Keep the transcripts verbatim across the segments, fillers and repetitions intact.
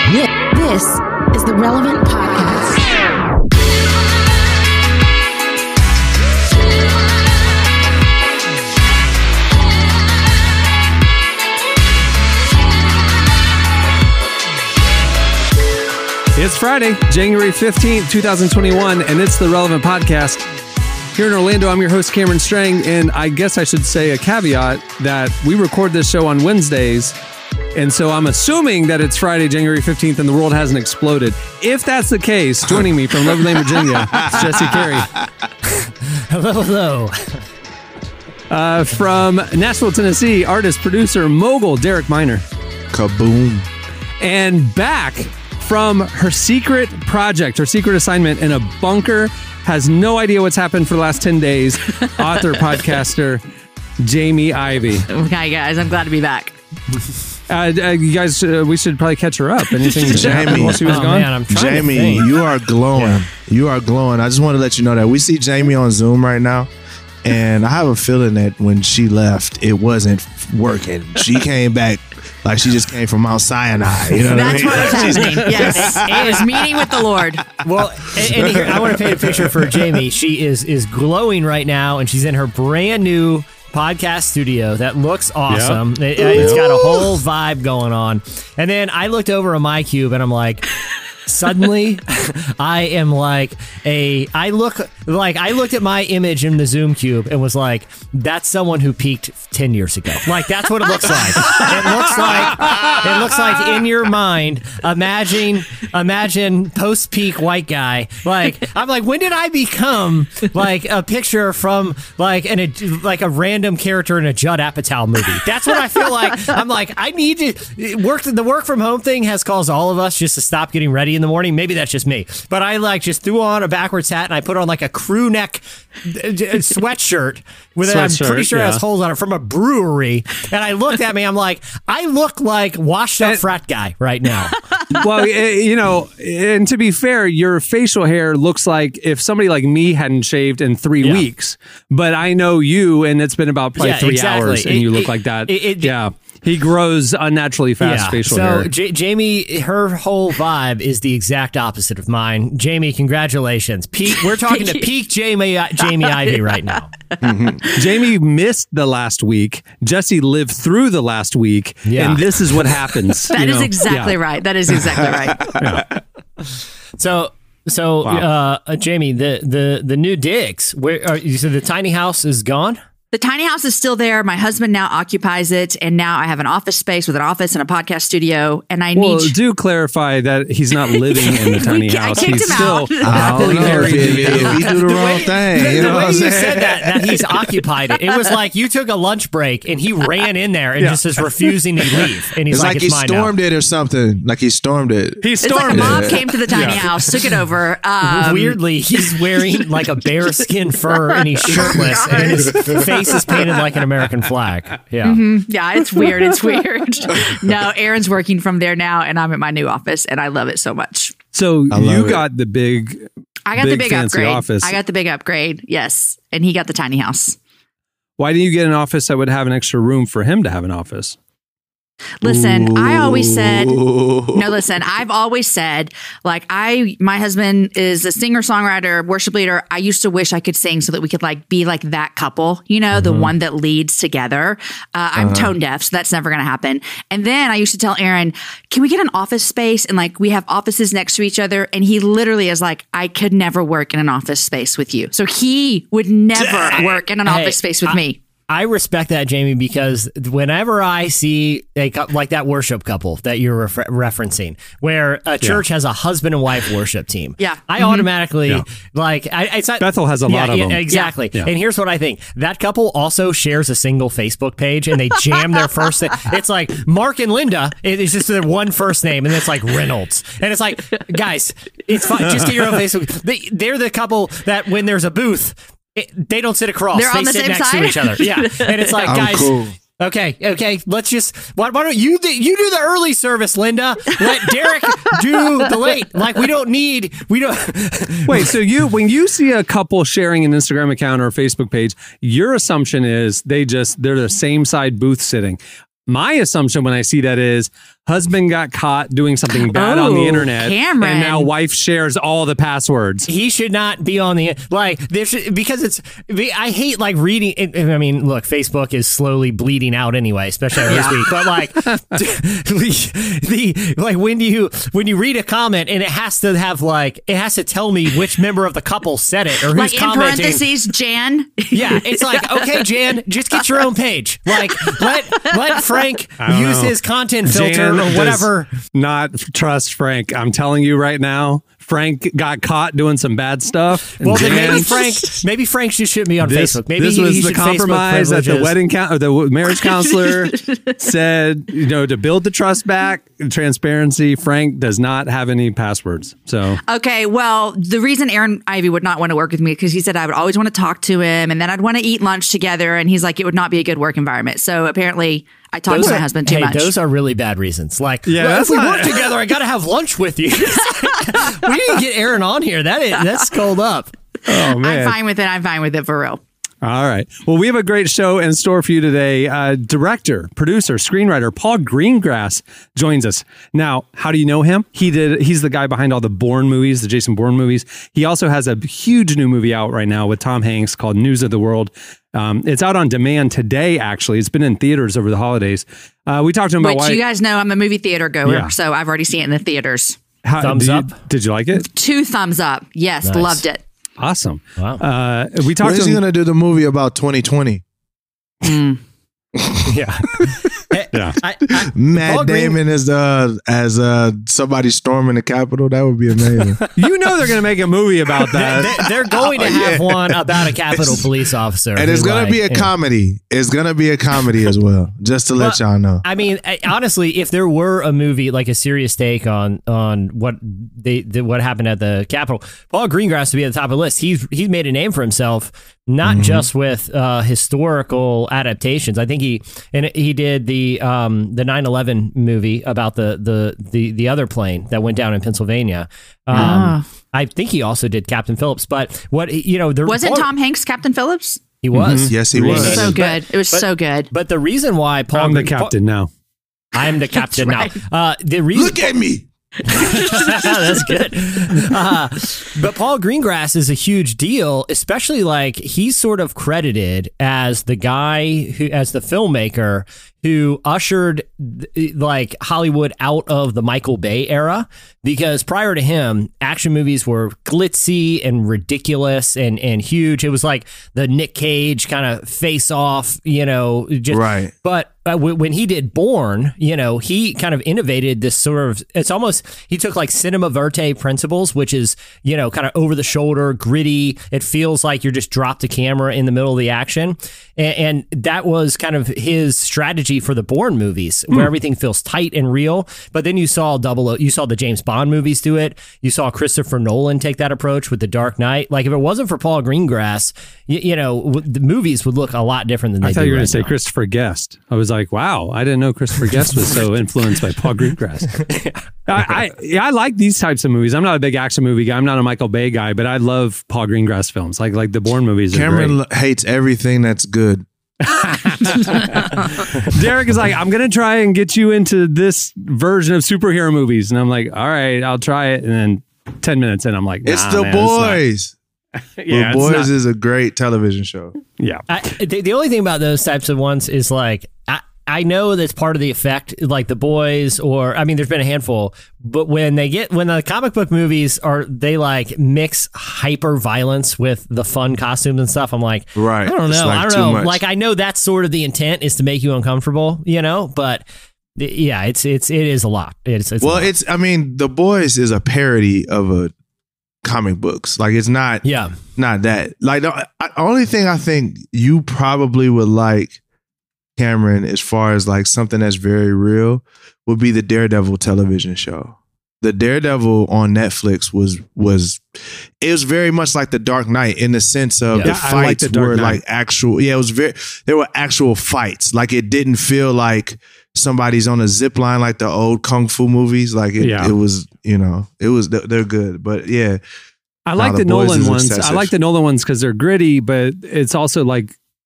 This is the Relevant Podcast. It's Friday, January fifteenth, twenty twenty-one, and it's the Relevant Podcast. Here in Orlando, I'm your host, Cameron Strang, and I guess I should say a caveat that we record this show on Wednesdays, and so I'm assuming that it's Friday, January fifteenth, and the world hasn't exploded. If that's the case, joining me from Loverland, Virginia, it's Jesse Carey. Hello, hello. Uh, from Nashville, Tennessee, artist, producer, mogul, Derek Minor. Kaboom. And back from her secret project, her secret assignment in a bunker, has no idea what's happened for the last ten days, author, podcaster, Jamie Ivey. Okay, guys, I'm glad to be back. Uh, uh, you guys, uh, we should probably catch her up. Anything Jamie, while she was oh, gone? Man, I'm trying Jamie, to think. you are glowing. Yeah. You are glowing. I just want to let you know that we see Jamie on Zoom right now, and I have a feeling that when she left, it wasn't working. She came back like she just came from Mount Sinai. You know That's what I what mean? was happening. Yes, it was meeting with the Lord. Well, and, and here, I want to paint a picture for Jamie. She is is glowing right now, and she's in her brand new podcast studio that looks awesome. Yep. It, it's got a whole vibe going on. And then I looked over at my cube, and I'm like, suddenly, I am like a. I look like I looked at my image in the Zoom cube and was like, "That's someone who peaked ten years ago." Like that's what it looks like. It looks like it looks like in your mind. Imagine, imagine post-peak white guy. Like I'm like, when did I become like a picture from like an a, like a random character in a Judd Apatow movie? That's what I feel like. I'm like, I need to work. The work from home thing has caused all of us just to stop getting ready in the morning. Maybe that's just me, but I like just threw on a backwards hat and I put on like a crew neck sweatshirt with Sweatshirt, I'm pretty sure it has yeah. holes on it from a brewery. And I looked at me, I'm like, I look like washed up frat guy right now. Well, you know, and to be fair, your facial hair looks like if somebody like me hadn't shaved in three Yeah. weeks. But I know you, and it's been about probably Yeah, three exactly. hours, and It- you look it- like that. it- it- yeah. He grows unnaturally fast Yeah. facial so hair. J- Jamie, her whole vibe is the exact opposite of mine. Jamie, congratulations. Peak, we're talking to peak Jamie Jamie Ivey right now. Jamie missed the last week. Jesse lived through the last week. Yeah. And this is what happens. That you is know? exactly Yeah. right. That is exactly right. So, so Wow. uh, Jamie, the the the new digs. Where are, you said the tiny house is gone? The tiny house is still there. My husband now occupies it, and now I have an office space with an office and a podcast studio. And I Well, need. do clarify that he's not living in the tiny We- I house. kicked He's him still out. I happily don't know if married. he, if he do the, wrong way- thing. The, You know the what way I'm you saying? said that, that he's occupied it, it was like you took a lunch break and he ran in there and Yeah. just is refusing to leave. And he's It's like, like, it's he mine stormed now. it or something. Like he stormed it. He It's like a stormed mob it. came to the tiny Yeah. house, took it over. Um, Weirdly, he's wearing like a bearskin fur and he's shirtless and his face is painted like an American flag. Yeah. Yeah, it's weird. It's weird. No, Aaron's working from there now, and I'm at my new office, and I love it so much. So I love you it. got the big, I got big the big fancy upgrade. office. I got the big upgrade. Yes, and he got the tiny house. Why didn't you get an office that would have an extra room for him to have an office? Listen, I always said, Ooh. no, listen, I've always said, like, I, my husband is a singer, songwriter, worship leader. I used to wish I could sing so that we could, like, be like that couple, you know, the one that leads together. Uh, I'm tone deaf, so that's never going to happen. And then I used to tell Aaron, can we get an office space? And, like, we have offices next to each other. And he literally is like, I could never work in an office space with you. So he would never work in an Hey, office space with I- me. I respect that, Jamie, because whenever I see a cou- like that worship couple that you're refer- referencing, where a church has a husband and wife worship team, Yeah. I Mhm. automatically Yeah. like. I, it's not, Bethel has a yeah, lot of yeah, them. exactly. Yeah. And here's what I think: that couple also shares a single Facebook page, and they jam their first. Name. It's like Mark and Linda. It's just their one first name, and it's like Reynolds. And it's like, guys, it's fine. Just get your own Facebook. They, they're the couple that when there's a booth. It, they don't sit across. They're they on the sit same next side? to each other. Yeah, and it's like, I'm guys, cool. okay, okay, let's just. Why, why don't you do, you do the early service, Linda? Let Derek do the late. Like we don't need. We don't. Wait, so you when you see a couple sharing an Instagram account or a Facebook page, your assumption is they just they're the same side booth sitting. my assumption when I see that is husband got caught doing something bad Oh, on the internet, Cameron. and now wife shares all the passwords. He should not be on the like there should, because it's. I hate like reading. It, I mean, look, Facebook is slowly bleeding out anyway, especially this Yeah. week. But like the, the like when you when you read a comment and it has to have like it has to tell me which member of the couple said it or who's Like in commenting. parentheses, Jan. Yeah, it's like, okay, Jan, just get your own page. Like, let let Frank I don't use know. his content filter Jan or does whatever. Not trust Frank. I'm telling you right now, Frank got caught doing some bad stuff. and Well, then maybe Jan- Frank, maybe Frank just shouldn't be on This, Facebook. Maybe this he, was he the should compromise Facebook that the privileges. wedding coun- or the marriage counselor said. You know, to build the trust back, transparency. Frank does not have any passwords. So Okay, well, the reason Aaron Ivey would not want to work with me because he said I would always want to talk to him, and then I'd want to eat lunch together, and he's like, it would not be a good work environment. So apparently, I talk Those to my are- husband too hey, much. those are really bad reasons. Like, Yeah, well, that's if we not- work together, I got to have lunch with you. We need to get Aaron on here. That is, that's cold up. oh man, I'm fine with it. I'm fine with it for real. All right. Well, we have a great show in store for you today. Uh, director, producer, screenwriter Paul Greengrass joins us. Now, how do you know him? He did. He's the guy behind all the Bourne movies, the Jason Bourne movies. He also has a huge new movie out right now with Tom Hanks called News of the World. Um, it's out on demand today, actually. It's been in theaters over the holidays. Uh, we talked to him about Which why. you guys know I'm a movie theater goer, Yeah. so I've already seen it in the theaters. how, Thumbs did you- up? Did you like it? Two thumbs up. Yes, Nice. loved it. Awesome. Wow. Uh, we talked When's to he him. gonna do the movie about twenty twenty? Yeah. Yeah. I, I, Matt Paul Green- Damon as uh as uh somebody storming the Capitol. That would be amazing. You know they're going to make a movie about that. they, they're going to Oh, have yeah. one about a Capitol Police officer. And it's who, gonna like, be a you know, comedy. It's gonna be a comedy as well. Just to let Well, y'all know. I mean, I- honestly, if there were a movie like a serious take on on what they, the, what happened at the Capitol, Paul Greengrass would be at the top of the list. He's he's made a name for himself, not Mm-hmm. just with uh, historical adaptations. I think he and he did the um, the nine eleven movie about the, the the the other plane that went down in Pennsylvania. Um, Ah. I think he also did Captain Phillips. But what you know, there Wasn't Paul- Tom Hanks Captain Phillips? He was. Yes, he Really? was. So But- good. It was but- so good. But the reason why Paul I'm the Paul- captain now. I'm the captain right. now. Uh, the reason Look at me. That's good. Uh, but Paul Greengrass is a huge deal, especially like he's sort of credited as the guy who, as the filmmaker who ushered th- like Hollywood out of the Michael Bay era, because prior to him, action movies were glitzy and ridiculous and, and huge. It was like the Nick Cage kind of face off, you know, just, Right. but uh, w- when he did Bourne, you know, he kind of innovated this sort of, it's almost, he took like cinema verte principles, which is, you know, kind of over the shoulder, gritty. It feels like you're just dropped a camera in the middle of the action. And, and that was kind of his strategy for the Bourne movies, where everything feels tight and real. But then you saw double, you saw the James Bond movies do it. You saw Christopher Nolan take that approach with The Dark Knight. Like if it wasn't for Paul Greengrass, you, you know, w- the movies would look a lot different than they I thought do you were going right to say now. Christopher Guest. I was like, wow, I didn't know Christopher Guest was so influenced by Paul Greengrass. I, I, yeah, I like these types of movies. I'm not a big action movie guy. I'm not a Michael Bay guy, but I love Paul Greengrass films. Like like the Bourne movies. Are Cameron great. l- hates everything that's good. Derek is like, I'm going to try and get you into this version of superhero movies. And I'm like, all right, I'll try it. And then ten minutes in, I'm like, nah, It's the man, it's not- boys. Yeah, the it's boys not- is a great television show. yeah. I, the, the only thing about those types of ones is like I, I know that's part of the effect, like The Boys, or I mean, there's been a handful, but when they get when the comic book movies are they like mix hyper violence with the fun costumes and stuff, I'm like, Right. I don't It's know, like I don't too know. much. Like I know that's sort of the intent is to make you uncomfortable, you know, but th- yeah, it's it's it is a lot. It's, it's a Well, lot. it's I mean, The Boys is a parody of a comic books. Like it's not yeah. not that. Like the I, only thing I think you probably would like, Cameron, as far as like something that's very real, would be the Daredevil television show. The Daredevil on Netflix was was it was very much like the Dark Knight in the sense of Yeah. the Yeah, I like fights The Dark were Knight. like actual. Yeah, it was very. There were actual fights. Like it didn't feel like somebody's on a zip line like the old kung fu movies. Like it, Yeah. it was. You know, it was. They're good, but yeah. I like Nah, the, The Boys Nolan is ones. I excessive. like the Nolan ones because they're gritty, but it's also like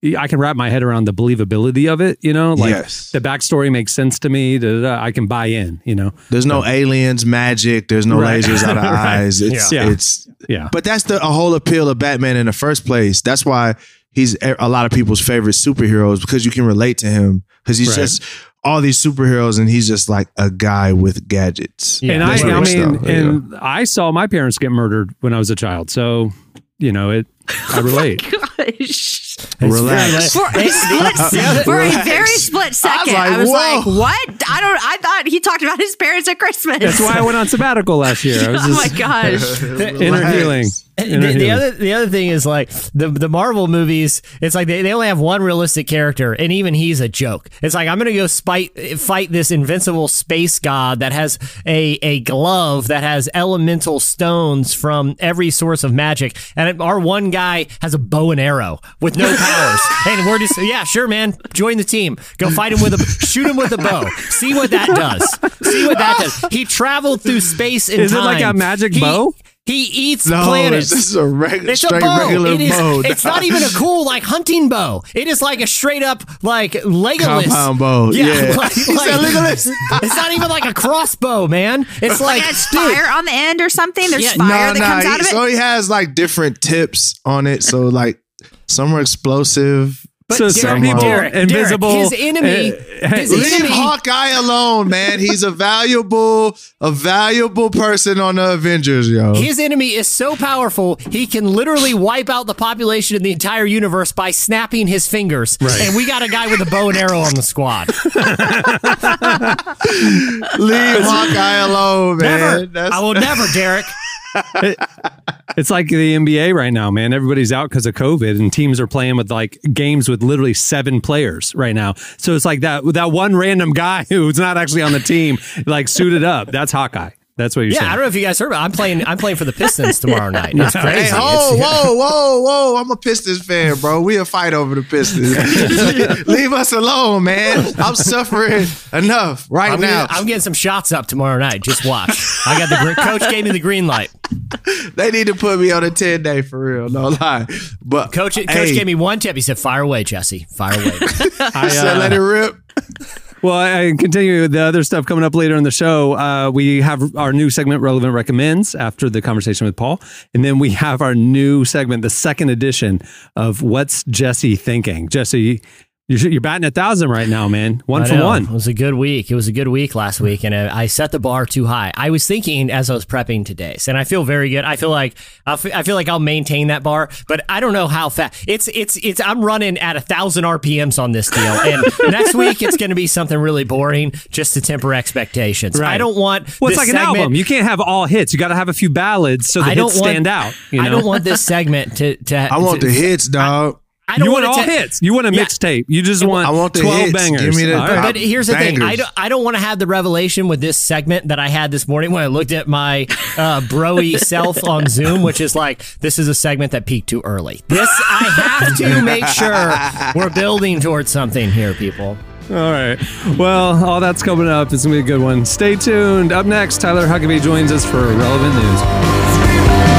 I can wrap my head around the believability of it, you know, like Yes. the backstory makes sense to me. Da, da, da, I can buy in, you know. There's no aliens, magic. There's no Right. lasers out of Right. eyes. It's Yeah. it's Yeah. But that's the a whole appeal of Batman in the first place. That's why he's a a lot of people's favorite superheroes, because you can relate to him, because he's Right. just all these superheroes and he's just like a guy with gadgets. Yeah. and I, That's I real mean, stuff. There you and I saw my parents get murdered when I was a child. So, you know, it, I relate. Gosh. Relax. For a split, for a Relax. very split second, like, I was like, whoa. "What? I don't. I thought he talked about his parents at Christmas." That's why I went on sabbatical last year. I was oh my just gosh! inner healing. The, Inner the healing. other the other thing is like the the Marvel movies. It's like they, they only have one realistic character, and even he's a joke. It's like I'm gonna go spite, fight this invincible space god that has a a glove that has elemental stones from every source of magic, and our one guy has a bow and arrow with no powers, and we're just yeah sure man, join the team, go fight him with a shoot him with a bow, see what that does, see what that does. He traveled through space and Is it time. like a magic He- bow? He eats No, planets. it's just a regular, It's a straight bow. regular It is, bow. It's not even a cool like hunting bow. It is like a straight up like Legolas Compound bow. Yeah. like- He like- said Legolas. It's not even like a crossbow, man. It's Like like it has dude, fire on the end or something. There's Yeah, fire that No, comes no, out of he- it. So he has like different tips on it. So like some are explosive. So Derek, some people Derek, invisible. Derek, his enemy, uh, his Leave enemy. Hawkeye alone, man. He's a valuable, a valuable person on the Avengers, yo. His enemy is so powerful, he can literally wipe out the population of the entire universe by snapping his fingers. Right. And we got a guy with a bow and arrow on the squad. Leave Hawkeye alone, man. Never. That's- I will never, Derek. It's like the N B A right now, man. Everybody's out because of COVID, and teams are playing with like games with literally seven players right now. So it's like that that one random guy who's not actually on the team, like suited up. That's Hawkeye. That's what you're Yeah, saying. I don't know if you guys heard, but I'm playing. I'm playing for the Pistons tomorrow night. It's crazy. Hey, It's- whoa, whoa, whoa, whoa. I'm a Pistons fan, bro. We'll fight over the Pistons. Leave us alone, man. I'm suffering enough right I'm, now. getting, I'm getting some shots up tomorrow night. Just watch. I got the green, coach gave me the green light. They need to put me on a ten day for real. No lie. But Coach, coach hey, gave me one tip. He said, "Fire away, Jesse. Fire away." I, said, uh, let it rip. Well, I continue with the other stuff coming up later in the show. Uh, we have our new segment, Relevant Recommends, after the conversation with Paul. And then we have our new segment, the second edition of What's Jesse Thinking? Jesse, you're, you're batting a thousand right now, man. One I for know. one. It was a good week. It was a good week last week, and I set the bar too high. I was thinking as I was prepping today's, and I feel very good. I feel like I feel, I feel like I'll maintain that bar, but I don't know how fast. It's it's it's. I'm running at a thousand R P Ms on this deal, and next week it's going to be something really boring, just to temper expectations. Right. I don't want. Well, it's this like an segment- album. You can't have all hits. You got to have a few ballads so the I don't hits want, stand out. You know? I don't want this segment to. to I want to, the hits, dog. I don't You want want all it to, hits. You want a Yeah. mixtape. You just want, I want the twelve hits. bangers. Give me the- All right. But here's the thing: I Bangers. don't, I don't want to have the revelation with this segment that I had this morning when I looked at my uh, broy self on Zoom, which is like, this is a segment that peaked too early. This I have to make sure we're building towards something here, people. All right. Well, all that's coming up. It's going to be a good one. Stay tuned. Up next, Tyler Huckabee joins us for Relevant News.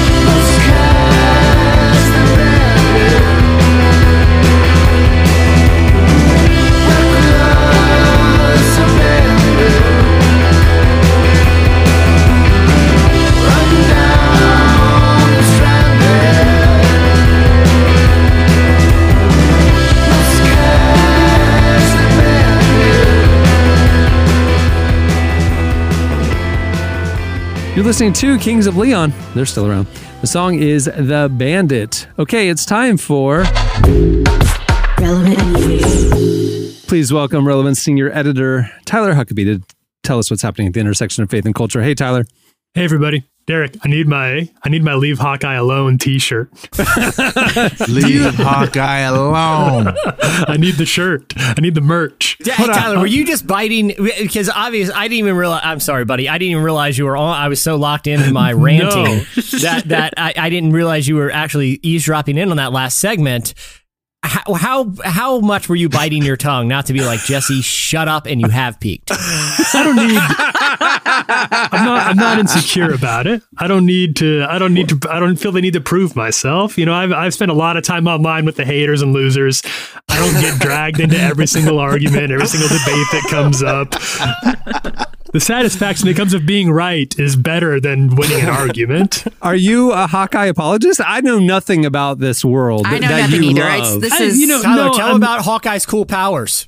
You're listening to Kings of Leon. They're still around. The song is The Bandit. Okay, it's time for... Relevant News. Please welcome Relevant Senior Editor Tyler Huckabee to tell us what's happening at the intersection of faith and culture. Hey, Tyler. Hey everybody, Derek. I need my I need my Leave Hawkeye Alone T-shirt. Leave Hawkeye alone. I need the shirt. I need the merch. Yeah, hey, Tyler, were you just biting? Because obviously, I didn't even realize. I'm sorry, buddy. I didn't even realize you were on. I was so locked into my ranting that that I, I didn't realize you were actually eavesdropping in on that last segment. how, how how much were you biting your tongue not to be like, Jesse, shut up, and you have peaked? I don't need. I'm not. I'm not insecure about it. I don't need to. I don't need to. I don't feel the need to prove myself. You know, I've I've spent a lot of time online with the haters and losers. I don't get dragged into every single argument, every single debate that comes up. The satisfaction that comes of being right is better than winning an argument. Are you a Hawkeye apologist? I know nothing about this world. I know that nothing you either. love. It's, this I- is you know, Tyler, no, tell I'm- about Hawkeye's cool powers.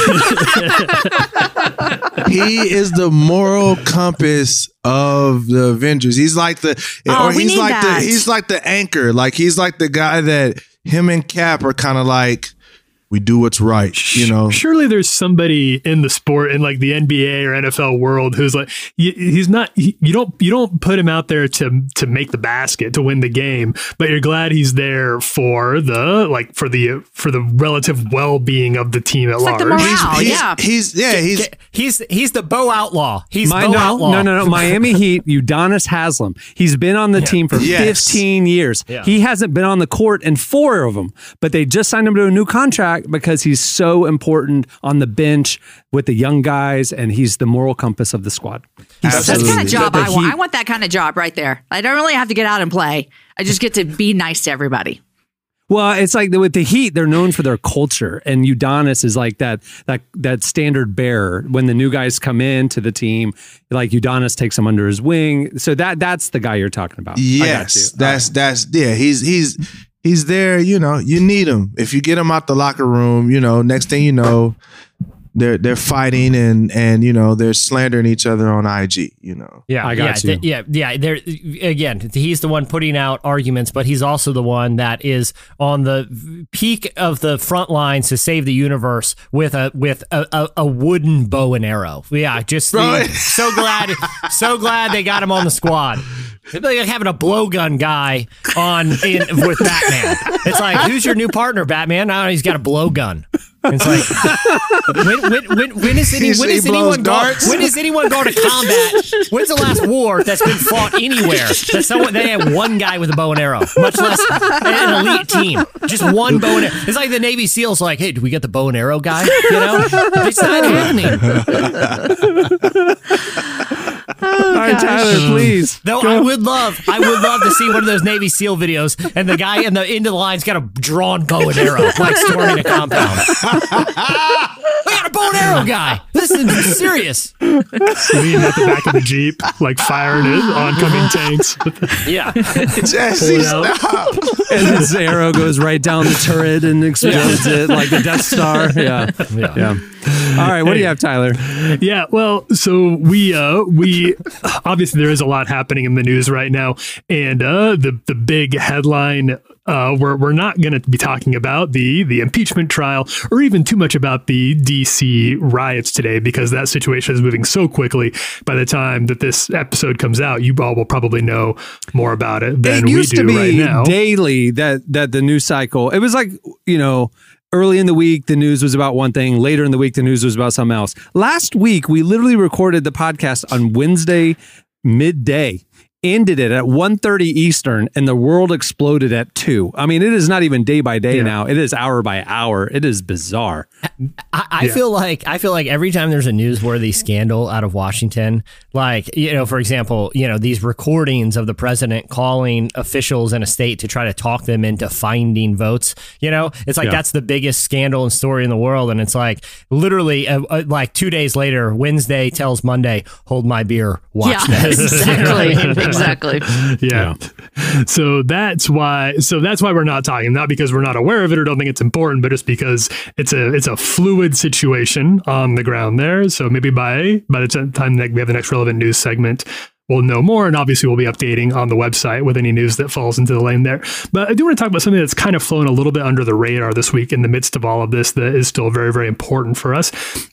He is the moral compass of the Avengers. He's like the, Oh, or we he's need like that. the, he's like the anchor. Like he's like the guy that him and Cap are kind of like, we do what's right, you know. Surely there's somebody in the sport, in like the N B A or N F L world, who's like, y- he's not. He, you don't. You don't put him out there to to make the basket to win the game, but you're glad he's there for the like for the for the relative well being of the team at It's like large. the morale. He's, yeah. he's yeah, he's He's he's the Bo Outlaw. He's My, Bo no, Outlaw. no, no, no. Miami Heat, Udonis Haslam. He's been on the team for Yes. fifteen years. Yeah. He hasn't been on the court in four of them, but they just signed him to a new contract because he's so important on the bench with the young guys, and he's the moral compass of the squad. He's That's the kind Absolutely. of job The- the I want. Heat- I want that kind of job right there. I don't really have to get out and play. I just get to be nice to everybody. Well, it's like with the Heat, they're known for their culture, and Udonis is like that that that standard bearer. When the new guys come in to the team, like Udonis takes them under his wing. So that that's the guy you're talking about. I got yes, you. that's that's yeah. He's he's he's there. You know, you need him. If you get him out the locker room, you know, next thing you know, they're they're fighting and and you know they're slandering each other on I G. You know. Yeah, I got yeah, you. th- yeah, yeah. There again, he's the one putting out arguments, but he's also the one that is on the peak of the front lines to save the universe with a with a, a, a wooden bow and arrow. Yeah, just the- Right. so glad, so glad they got him on the squad. It's like having a blowgun guy on in with Batman. It's like, who's your new partner, Batman? I don't know, he's got a blowgun. It's like, when when when, when is any, He's- when he is blows anyone gone? darts. When has anyone gone to combat? When's the last war that's been fought anywhere that someone they have one guy with a bow and arrow, much less an elite team, just one bow and arrow. It's like the Navy SEALs, like, hey, do we get the bow and arrow guy? You know, it's not happening. All right, Tyler, please. Though I would love, I would love to see one of those Navy SEAL videos, and the guy in the end of the line's got a drawn bow and arrow, like storming a compound. We got a bow and arrow guy. This is serious. Leaning at the back of the Jeep, like firing it oncoming tanks. Yeah. Jesse, Pull it out. stop. And his arrow goes right down the turret and explodes it like the Death Star. Yeah. Yeah. All right. What do you have, Tyler? Yeah, well, so we uh we obviously there is a lot happening in the news right now, and uh the the big headline, uh we're we're not going to be talking about the the impeachment trial or even too much about the D C riots today, because that situation is moving so quickly. By the time that this episode comes out, you all will probably know more about it than It we used do to be right now. daily that that the news cycle. It was like, you know, early in the week, the news was about one thing. Later in the week, the news was about something else. Last week, we literally recorded the podcast on Wednesday midday, ended it at one thirty Eastern, and the world exploded at two. I mean, it is not even day by day Yeah. now. It is hour by hour. It is bizarre. I, I Yeah. feel like I feel like every time there's a newsworthy scandal out of Washington, like, you know, for example, you know, these recordings of the president calling officials in a state to try to talk them into finding votes, you know, it's like Yeah. that's the biggest scandal and story in the world, and it's like literally uh, uh, like two days later, Wednesday tells Monday, hold my beer, watch Yeah, this. exactly, exactly. Yeah. So that's why so that's why we're not talking, not because we're not aware of it or don't think it's important, but just because it's a it's a fluid situation on the ground there. So maybe by by the time that we have the next relevant news segment, we'll know more, and obviously we'll be updating on the website with any news that falls into the lane there. But I do want to talk about something that's kind of flown a little bit under the radar this week in the midst of all of this that is still very, very important for us.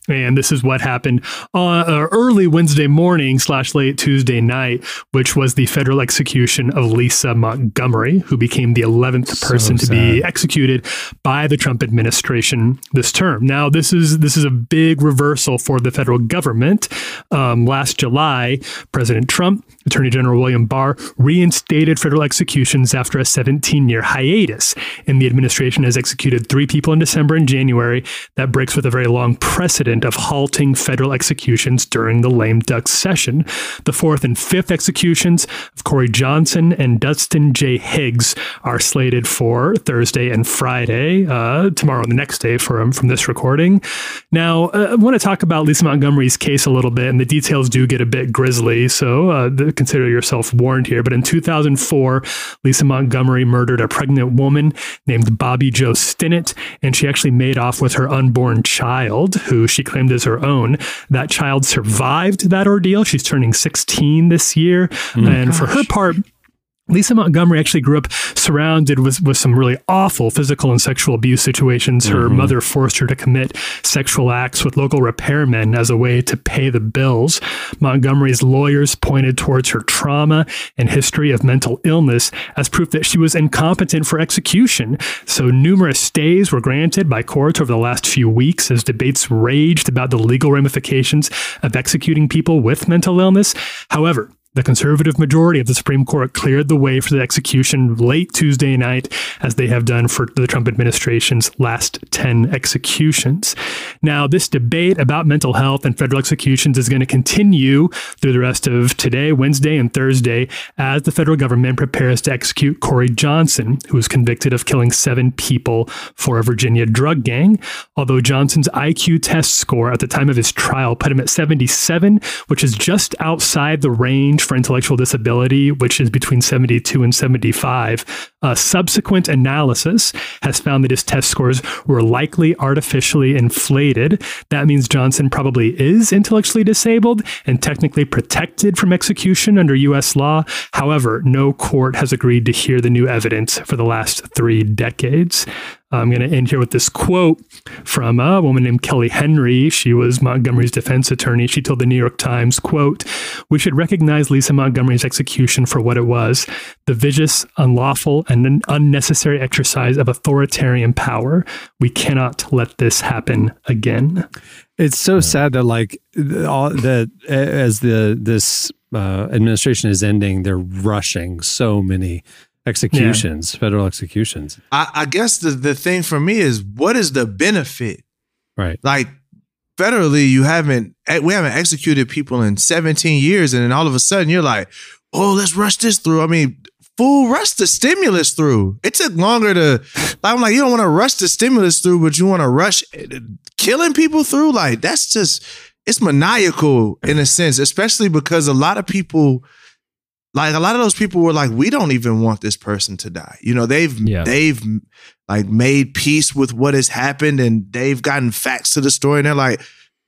And this is what happened on uh, early Wednesday morning slash late Tuesday night, which was the federal execution of Lisa Montgomery, who became the eleventh person So to be sad. executed by the Trump administration this term. Now, this is this is a big reversal for the federal government. Um, last July, President Trump, Attorney General William Barr, reinstated federal executions after a seventeen-year hiatus. And the administration has executed three people in December and January. That breaks with a very long precedent of halting federal executions during the lame duck session. The fourth and fifth executions of Corey Johnson and Dustin J. Higgs are slated for Thursday and Friday, uh, tomorrow and the next day from, from this recording. Now, uh, I want to talk about Lisa Montgomery's case a little bit, and the details do get a bit grisly, so uh, consider yourself warned here. But in two thousand four, Lisa Montgomery murdered a pregnant woman named Bobby Jo Stinnett, and she actually made off with her unborn child, who she claimed as her own. That child survived that ordeal. She's turning sixteen this year. Mm. And Gosh. for her part, Lisa Montgomery actually grew up surrounded with, with some really awful physical and sexual abuse situations. Her Mm-hmm. mother forced her to commit sexual acts with local repairmen as a way to pay the bills. Montgomery's lawyers pointed towards her trauma and history of mental illness as proof that she was incompetent for execution. So numerous stays were granted by courts over the last few weeks as debates raged about the legal ramifications of executing people with mental illness. However, the conservative majority of the Supreme Court cleared the way for the execution late Tuesday night, as they have done for the Trump administration's last ten executions. Now, this debate about mental health and federal executions is going to continue through the rest of today, Wednesday, and Thursday, as the federal government prepares to execute Corey Johnson, who was convicted of killing seven people for a Virginia drug gang. Although Johnson's I Q test score at the time of his trial put him at seventy-seven, which is just outside the range for intellectual disability, which is between seventy-two and seventy-five. A subsequent analysis has found that his test scores were likely artificially inflated. That means Johnson probably is intellectually disabled and technically protected from execution under U S law. However, no court has agreed to hear the new evidence for the last three decades. I'm going to end here with this quote from a woman named Kelly Henry. She was Montgomery's defense attorney. She told the New York Times, quote, "We should recognize Lisa Montgomery's execution for what it was, the vicious, unlawful, and an unnecessary exercise of authoritarian power. We cannot let this happen again." It's so sad that like all that as the this uh, administration is ending, they're rushing so many executions, yeah. federal executions. I, I guess the, the thing for me is, what is the benefit? Right. Like federally, you haven't, we haven't executed people in seventeen years. And then all of a sudden you're like, oh, let's rush this through. I mean, fool, rush the stimulus through. It took longer to, I'm like, you don't want to rush the stimulus through, but you want to rush killing people through. Like, that's just, it's maniacal in a sense, especially because a lot of people, like a lot of those people were like, we don't even want this person to die. You know, they've yeah. they've like made peace with what has happened, and they've gotten facts to the story, and they're like,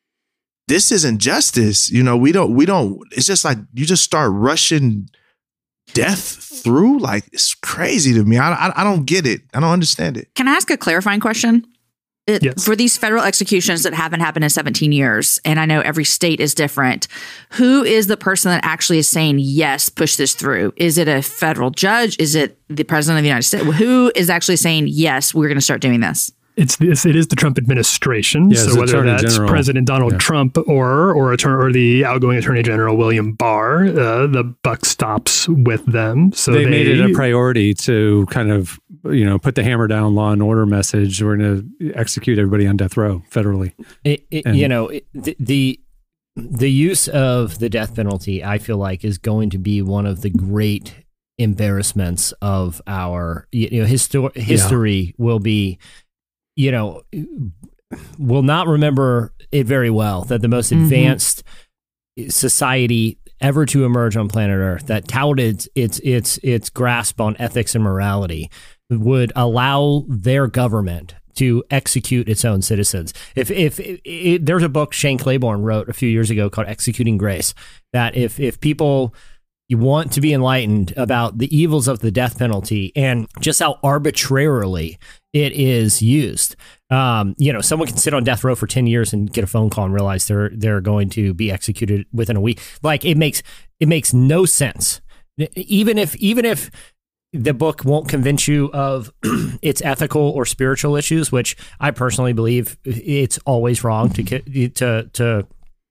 this isn't justice. You know, we don't we don't. It's just like you just start rushing death through. Like, it's crazy to me. I I, I don't get it. I don't understand it. Can I ask a clarifying question? It, yes. For these federal executions that haven't happened in seventeen years, and I know every state is different, who is the person that actually is saying, yes, push this through? Is it a federal judge? Is it the president of the United States? Who is actually saying, yes, we're going to start doing this? It's this. It is the Trump administration. Yeah, so whether Attorney that's General. President Donald Yeah. Trump or or, attorney, or the outgoing Attorney General William Barr, uh, the buck stops with them. So they, they made it a priority to kind of, you know, put the hammer down law and order message. We're going to execute everybody on death row federally. It, it, you know, it, the, the the use of the death penalty, I feel like, is going to be one of the great embarrassments of our, you know, histor- history yeah. will be, you know, will not remember it very well, that the most advanced mm-hmm. society ever to emerge on planet Earth, that touted its its its grasp on ethics and morality, would allow their government to execute its own citizens. If if it, it, there's a book Shane Claiborne wrote a few years ago called Executing Grace, that if if people you want to be enlightened about the evils of the death penalty and just how arbitrarily it is used. Um, you know, someone can sit on death row for ten years and get a phone call and realize they're they're going to be executed within a week. Like it makes it makes no sense. Even if even if the book won't convince you of its ethical or spiritual issues, which I personally believe it's always wrong to to to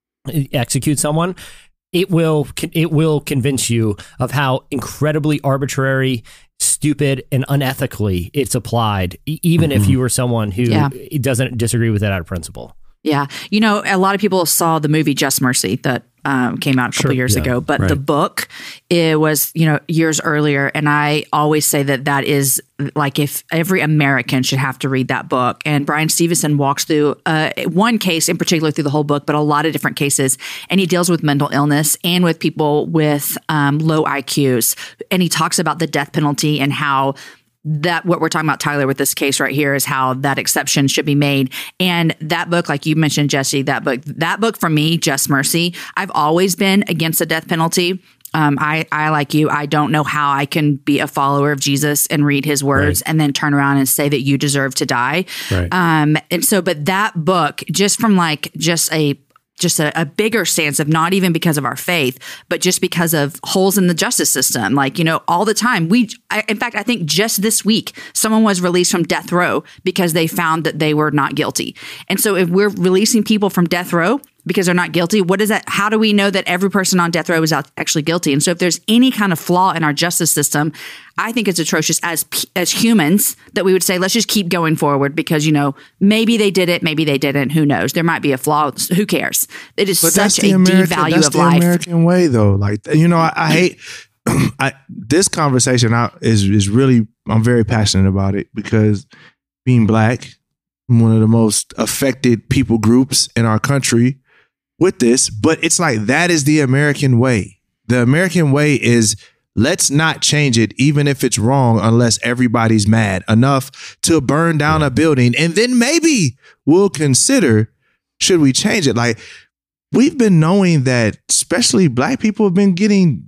execute someone. It will it will convince you of how incredibly arbitrary, stupid, and unethically it's applied, even mm-hmm. if you were someone who yeah. doesn't disagree with it out of principle. Yeah. You know, a lot of people saw the movie Just Mercy that um, came out a couple sure. years yeah. ago, but right. the book, it was, you know, years earlier. And I always say that that is like if every American should have to read that book. And Brian Stevenson walks through uh, one case in particular through the whole book, but a lot of different cases. And he deals with mental illness and with people with um, low I Qs. And he talks about the death penalty and how that what we're talking about, Tyler, with this case right here is how that exception should be made. And that book, like you mentioned, Jesse, that book, that book for me, Just Mercy, I've always been against the death penalty. Um, I, I, like you, I don't know how I can be a follower of Jesus and read his words right. and then turn around and say that you deserve to die. Right. Um, and so, but that book, just from like just a just a, a bigger stance of not even because of our faith, but just because of holes in the justice system. Like, you know, all the time we, I, in fact, I think just this week, someone was released from death row because they found that they were not guilty. And so if we're releasing people from death row because they're not guilty, what is that? How do we know that every person on death row is out actually guilty? And so if there's any kind of flaw in our justice system, I think it's atrocious as as humans that we would say, let's just keep going forward because, you know, maybe they did it, maybe they didn't. Who knows? There might be a flaw. Who cares? It is but such a devalue of life. That's the American way, though. Like, you know, I, I hate I, this conversation I, is is really, I'm very passionate about it because being Black, one of the most affected people groups in our country with this, but it's like that is the American way. The American way is let's not change it, even if it's wrong, unless everybody's mad enough to burn down a building. And then maybe we'll consider, should we change it? Like we've been knowing that especially Black people have been getting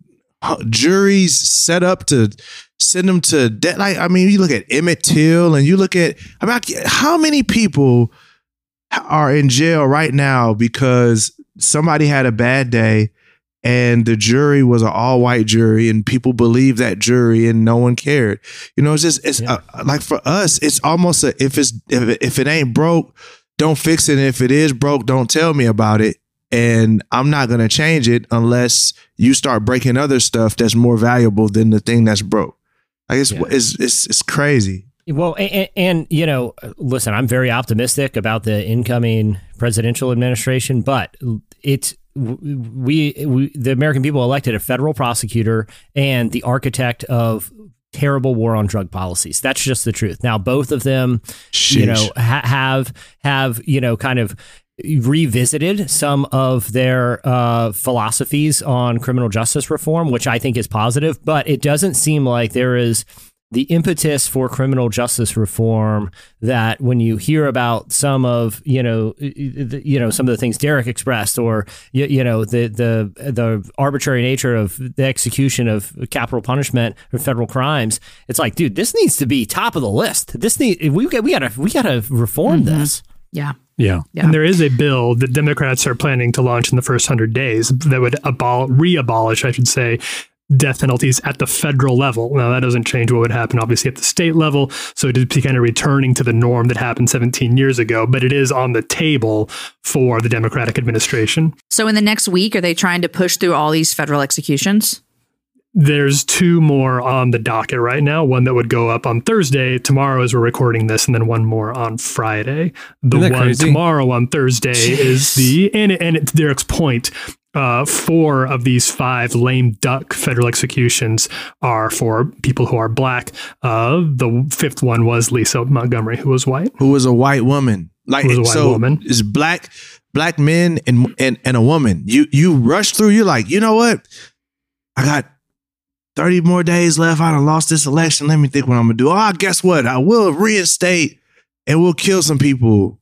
juries set up to send them to death. Like, I mean, you look at Emmett Till and you look at, I mean, how many people are in jail right now because somebody had a bad day and the jury was an all white jury and people believe that jury and no one cared. You know, it's just, it's yeah. uh, like for us, it's almost a, if it's, if it, if it ain't broke, don't fix it. And if it is broke, don't tell me about it. And I'm not going to change it unless you start breaking other stuff that's more valuable than the thing that's broke. Like it's, yeah. it's, it's, it's crazy. Well, and, and, you know, listen, I'm very optimistic about the incoming presidential administration, but it's we, we the American people elected a federal prosecutor and the architect of terrible war on drug policies. That's just the truth. Now, both of them, Sheesh. you know, ha- have have, you know, kind of revisited some of their uh, philosophies on criminal justice reform, which I think is positive, but it doesn't seem like there is the impetus for criminal justice reform that when you hear about some of, you know, you know, some of the things Derek expressed or, you, you know, the, the, the arbitrary nature of the execution of capital punishment or federal crimes. It's like, dude, this needs to be top of the list. This need, we got, we gotta, we gotta reform mm-hmm. this. Yeah. Yeah. yeah. And there is a bill that Democrats are planning to launch in the first hundred days that would abol- re-abolish, I should say, death penalties at the federal level. Now, that doesn't change what would happen, obviously, at the state level. So it is kind of returning to the norm that happened seventeen years ago, but it is on the table for the Democratic administration. So in the next week, are they trying to push through all these federal executions? There's two more on the docket right now, one that would go up on Thursday, tomorrow as we're recording this, and then one more on Friday. The one crazy? tomorrow on Thursday Jeez. is the, and, and to Derek's point, Uh, four of these five lame duck federal executions are for people who are Black. Uh, the fifth one was Lisa Montgomery, who was white. Who was a white woman. Like, who was a white so woman. It's black, black men and, and, and a woman. You, you rush through, you're like, you know what? I got thirty more days left. I done lost this election. Let me think what I'm going to do. Oh, guess what? I will reinstate and we'll kill some people.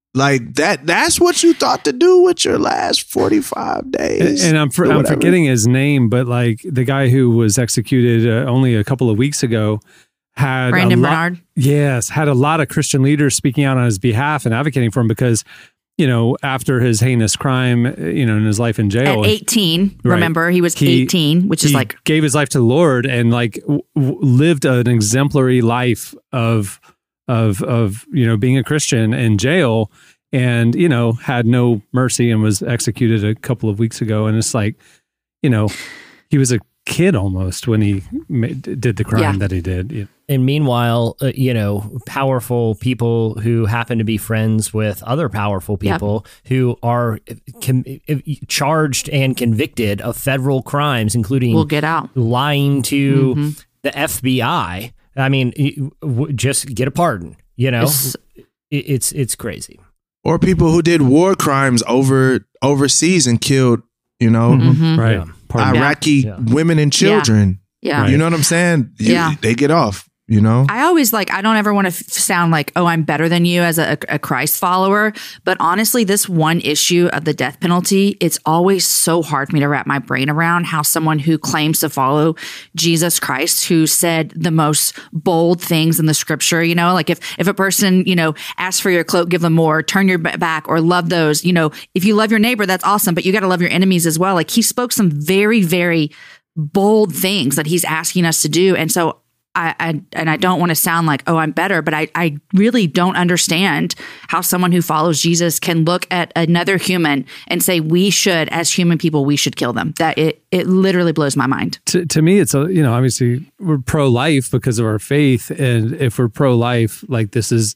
Like that, that's what you thought to do with your last forty-five days. And, and I'm, for, I'm forgetting his name, but like the guy who was executed uh, only a couple of weeks ago had Brandon a lot, Bernard. Yes, had a lot of Christian leaders speaking out on his behalf and advocating for him because, you know, after his heinous crime, you know, in his life in jail. At eighteen, right, remember, he was he, eighteen, which is he like... gave his life to the Lord and like w- w- lived an exemplary life of, of, of, you know, being a Christian in jail. And, you know, had no mercy and was executed a couple of weeks ago. And it's like, you know, he was a kid almost when he made, did the crime Yeah. that he did. And meanwhile, uh, you know, powerful people who happen to be friends with other powerful people yep. who are con- charged and convicted of federal crimes, including will get out. lying to mm-hmm. the F B I. I mean, just get a pardon, you know, it's it's, it's crazy. Or people who did war crimes over overseas and killed, you know, mm-hmm. right. Yeah. Iraqi yeah. women and children. Yeah. Right. You know what I'm saying? You, yeah. They get off. You know, I always like, I don't ever want to f- sound like, oh, I'm better than you as a, a Christ follower. But honestly, this one issue of the death penalty, it's always so hard for me to wrap my brain around how someone who claims to follow Jesus Christ, who said the most bold things in the scripture, you know, like if, if a person, you know, asks for your cloak, give them more, turn your back or love those, you know, if you love your neighbor, that's awesome, but you got to love your enemies as well. Like he spoke some very, very bold things that he's asking us to do. And so I, I and I don't want to sound like, oh, I'm better, but I, I really don't understand how someone who follows Jesus can look at another human and say we should, as human people, we should kill them. That it it literally blows my mind. To, to me, it's a, you know, obviously we're pro-life because of our faith, and if we're pro-life, like this is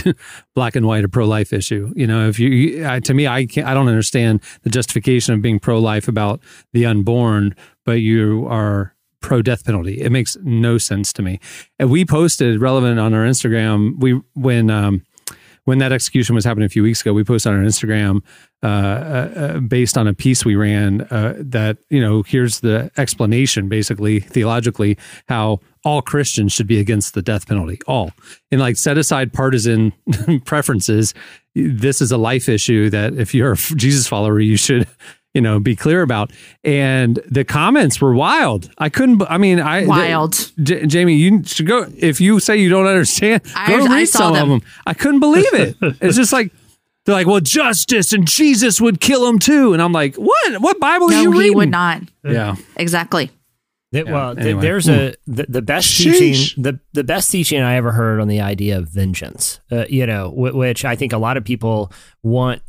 black and white a pro-life issue. You know, if you I, to me, I can't, I don't understand the justification of being pro-life about the unborn, but you are pro-death penalty. It makes no sense to me. And we posted relevant on our Instagram. We when um, when that execution was happening a few weeks ago, we posted on our Instagram uh, uh, based on a piece we ran uh, that, you know, here's the explanation, basically theologically, how all Christians should be against the death penalty. All, and like set aside partisan preferences. This is a life issue that if you're a Jesus follower, you should, you know, be clear about. And the comments were wild. I couldn't, I mean, I, Wild. J- Jamie, you should go, if you say you don't understand, I, go read I saw some them. of them. I couldn't believe it. It's just like, they're like, well, justice and Jesus would kill him too. And I'm like, what? What Bible are No, you he reading? would not. Yeah. Exactly. It, Yeah, well, th- anyway. there's a the, the best Sheesh. teaching the the best teaching I ever heard on the idea of vengeance. Uh, you know, w- which I think a lot of people want.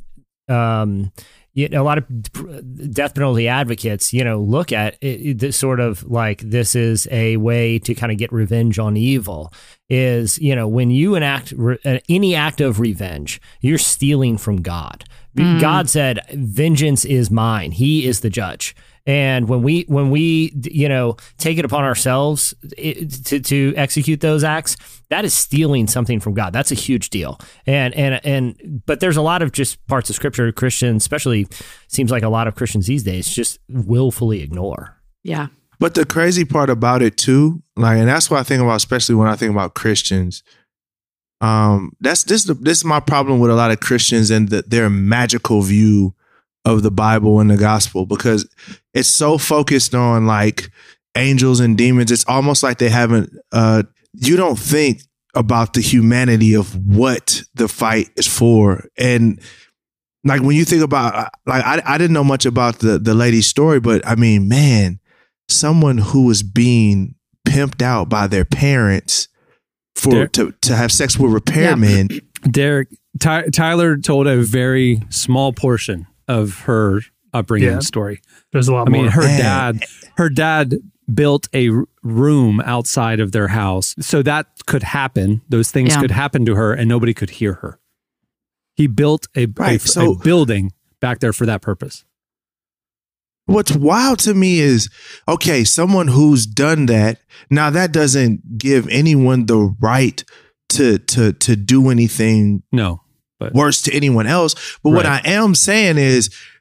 Um, you know, a lot of death penalty advocates, you know, look at it, it, this sort of like this is a way to kind of get revenge on evil. Is, you know, when you enact re- any act of revenge, you're stealing from God. Mm. God said, "Vengeance is mine; He is the judge." And when we when we you know take it upon ourselves to to execute those acts, that is stealing something from God. That's a huge deal. And and and but there's a lot of just parts of Scripture Christians, especially seems like a lot of Christians these days, just willfully ignore. Yeah. But the crazy part about it too, like, and that's what I think about, especially when I think about Christians. Um, that's this. This is my problem with a lot of Christians and the, their magical view of the Bible and the gospel, because it's so focused on like angels and demons. It's almost like they haven't, uh, you don't think about the humanity of what the fight is for. And like, when you think about, like, I, I didn't know much about the, the lady's story, but I mean, man, someone who was being pimped out by their parents for, Derek, to, to have sex with repairmen. Yeah. Derek, Ty, Tyler told a very small portion of her upbringing Yeah. story. There's a lot I more. mean, her Man. dad, her dad built a r- room outside of their house so that could happen. Those things Yeah. could happen to her and nobody could hear her. He built a, Right, a, so- a building back there for that purpose. What's wild to me is, okay, someone who's done that, now that doesn't give anyone the right to to to do anything No, but worse to anyone else. But what I Right. am saying is,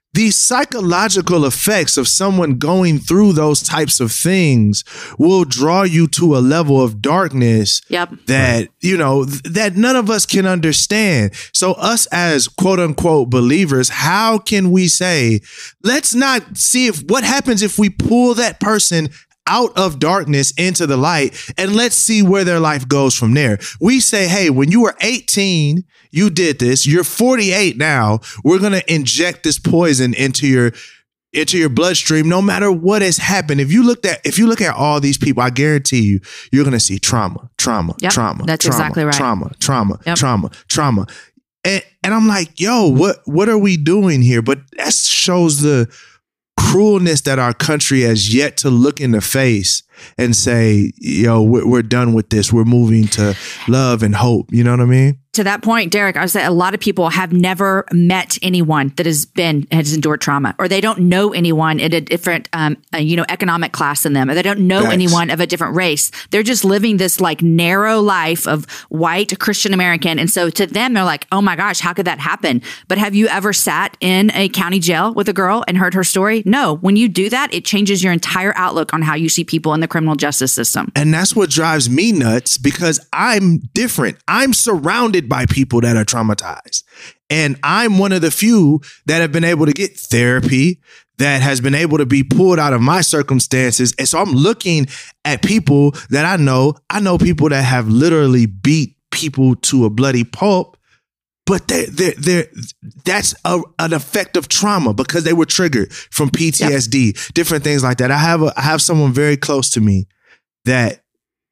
the psychological effects of someone going through those types of things will draw you to a level of darkness yep. that, you know, th- that none of us can understand. So us as quote unquote believers, how can we say, let's not see if what happens if we pull that person out of darkness into the light and let's see where their life goes from there. We say, hey, when you were eighteen, you did this. You're forty-eight now. We're going to inject this poison into your into your bloodstream, no matter what has happened. If you looked at if you look at all these people, I guarantee you, you're going to see trauma, trauma, yep, trauma, that's trauma, exactly right. trauma, trauma, yep. trauma, trauma. And, and I'm like, yo, what what are we doing here? But that shows the cruelness that our country has yet to look in the face and say, yo, we're, we're done with this. We're moving to love and hope. You know what I mean? To that point, Derek, I would say a lot of people have never met anyone that has been has endured trauma, or they don't know anyone in a different, um, uh, you know, economic class than them, or they don't know Thanks. anyone of a different race. They're just living this like narrow life of white Christian American, and so to them, they're like, "Oh my gosh, how could that happen?" But have you ever sat in a county jail with a girl and heard her story? No. When you do that, it changes your entire outlook on how you see people in the criminal justice system. And that's what drives me nuts, because I'm different. I'm surrounded by people that are traumatized. And I'm one of the few that have been able to get therapy, that has been able to be pulled out of my circumstances. And so I'm looking at people that I know. I know people that have literally beat people to a bloody pulp, but they they they that's a, an effect of trauma because they were triggered from P T S D, yep. different things like that. I have a, I have someone very close to me that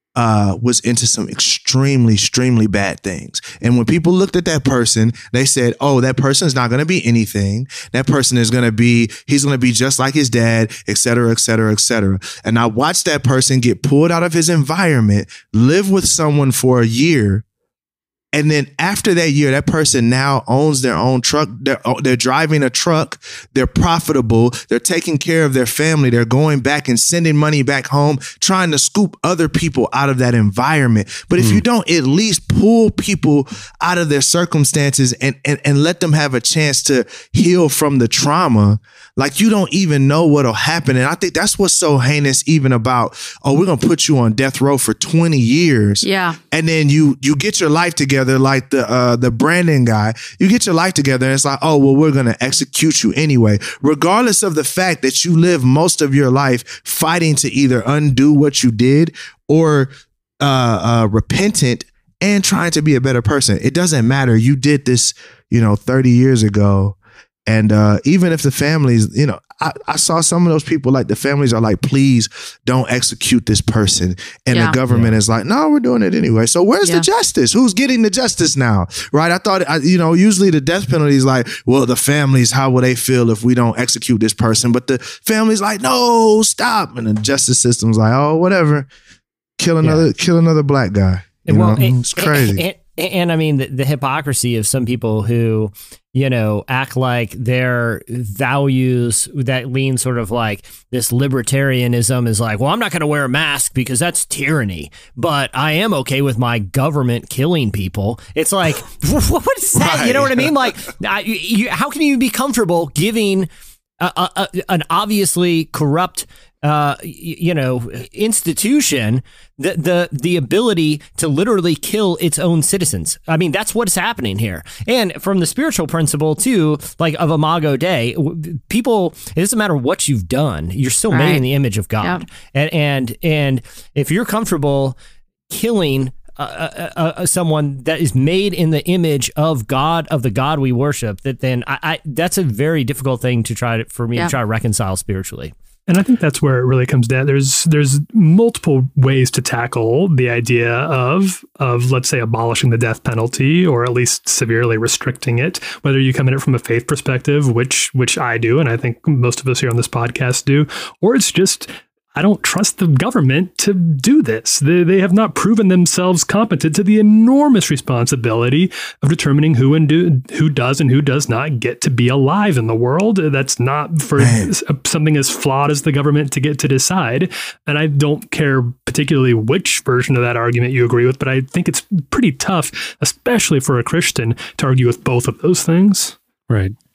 uh, was into some extremely, extremely bad things. And when people looked at that person, they said, oh, that person's not going to be anything. That person is going to be, he's going to be just like his dad, et cetera, et cetera, et cetera. And I watched that person get pulled out of his environment, live with someone for a year. And then after that year, that person now owns their own truck. They're, they're driving a truck. They're profitable. They're taking care of their family. They're going back and sending money back home, trying to scoop other people out of that environment. But if mm. you don't at least pull people out of their circumstances and, and, and let them have a chance to heal from the trauma, like you don't even know what'll happen. And I think that's what's so heinous even about, oh, we're going to put you on death row for twenty years. Yeah. And then you you get your life together. Like the uh, the Brandon guy, you get your life together and it's like, oh, well, we're going to execute you anyway, regardless of the fact that you live most of your life fighting to either undo what you did or uh, uh, repentant and trying to be a better person. It doesn't matter. You did this, you know, thirty years ago. And uh, even if the families, you know, I, I saw some of those people, like the families are like, please don't execute this person. And yeah. the government yeah. is like, no, we're doing it anyway. So where's yeah. the justice? Who's getting the justice now? Right. I thought, I, you know, usually the death penalty is like, well, the families, how will they feel if we don't execute this person? But the family's like, no, stop. And the justice system's like, oh, whatever. Kill another, yeah. kill another black guy. You well, know? and, it's crazy. And, and, and I mean, the, the hypocrisy of some people who, you know, act like their values that lean sort of like this libertarianism is like, well, I'm not going to wear a mask because that's tyranny, but I am okay with my government killing people. It's like, what is that? Right. You know what I mean? Like, I, you, how can you be comfortable giving a, a, a, an obviously corrupt uh, you know, institution, the, the, the ability to literally kill its own citizens? I mean, that's what's happening here. And from the spiritual principle too, like of Imago Dei, people, it doesn't matter what you've done, you're still right. made in the image of God. Yep. And, and, and if you're comfortable killing Uh, uh, uh, someone that is made in the image of God, of the God we worship, that then I, I that's a very difficult thing to try to, for me yeah. to try to reconcile spiritually. And I think that's where it really comes down. There's there's multiple ways to tackle the idea of of let's say abolishing the death penalty, or at least severely restricting it. Whether you come at it from a faith perspective, which which I do, and I think most of us here on this podcast do, or it's just, I don't trust the government to do this. They, they have not proven themselves competent to the enormous responsibility of determining who and do, who does and who does not get to be alive in the world. That's not for Man. something as flawed as the government to get to decide. And I don't care particularly which version of that argument you agree with, but I think it's pretty tough, especially for a Christian, to argue with both of those things. Right.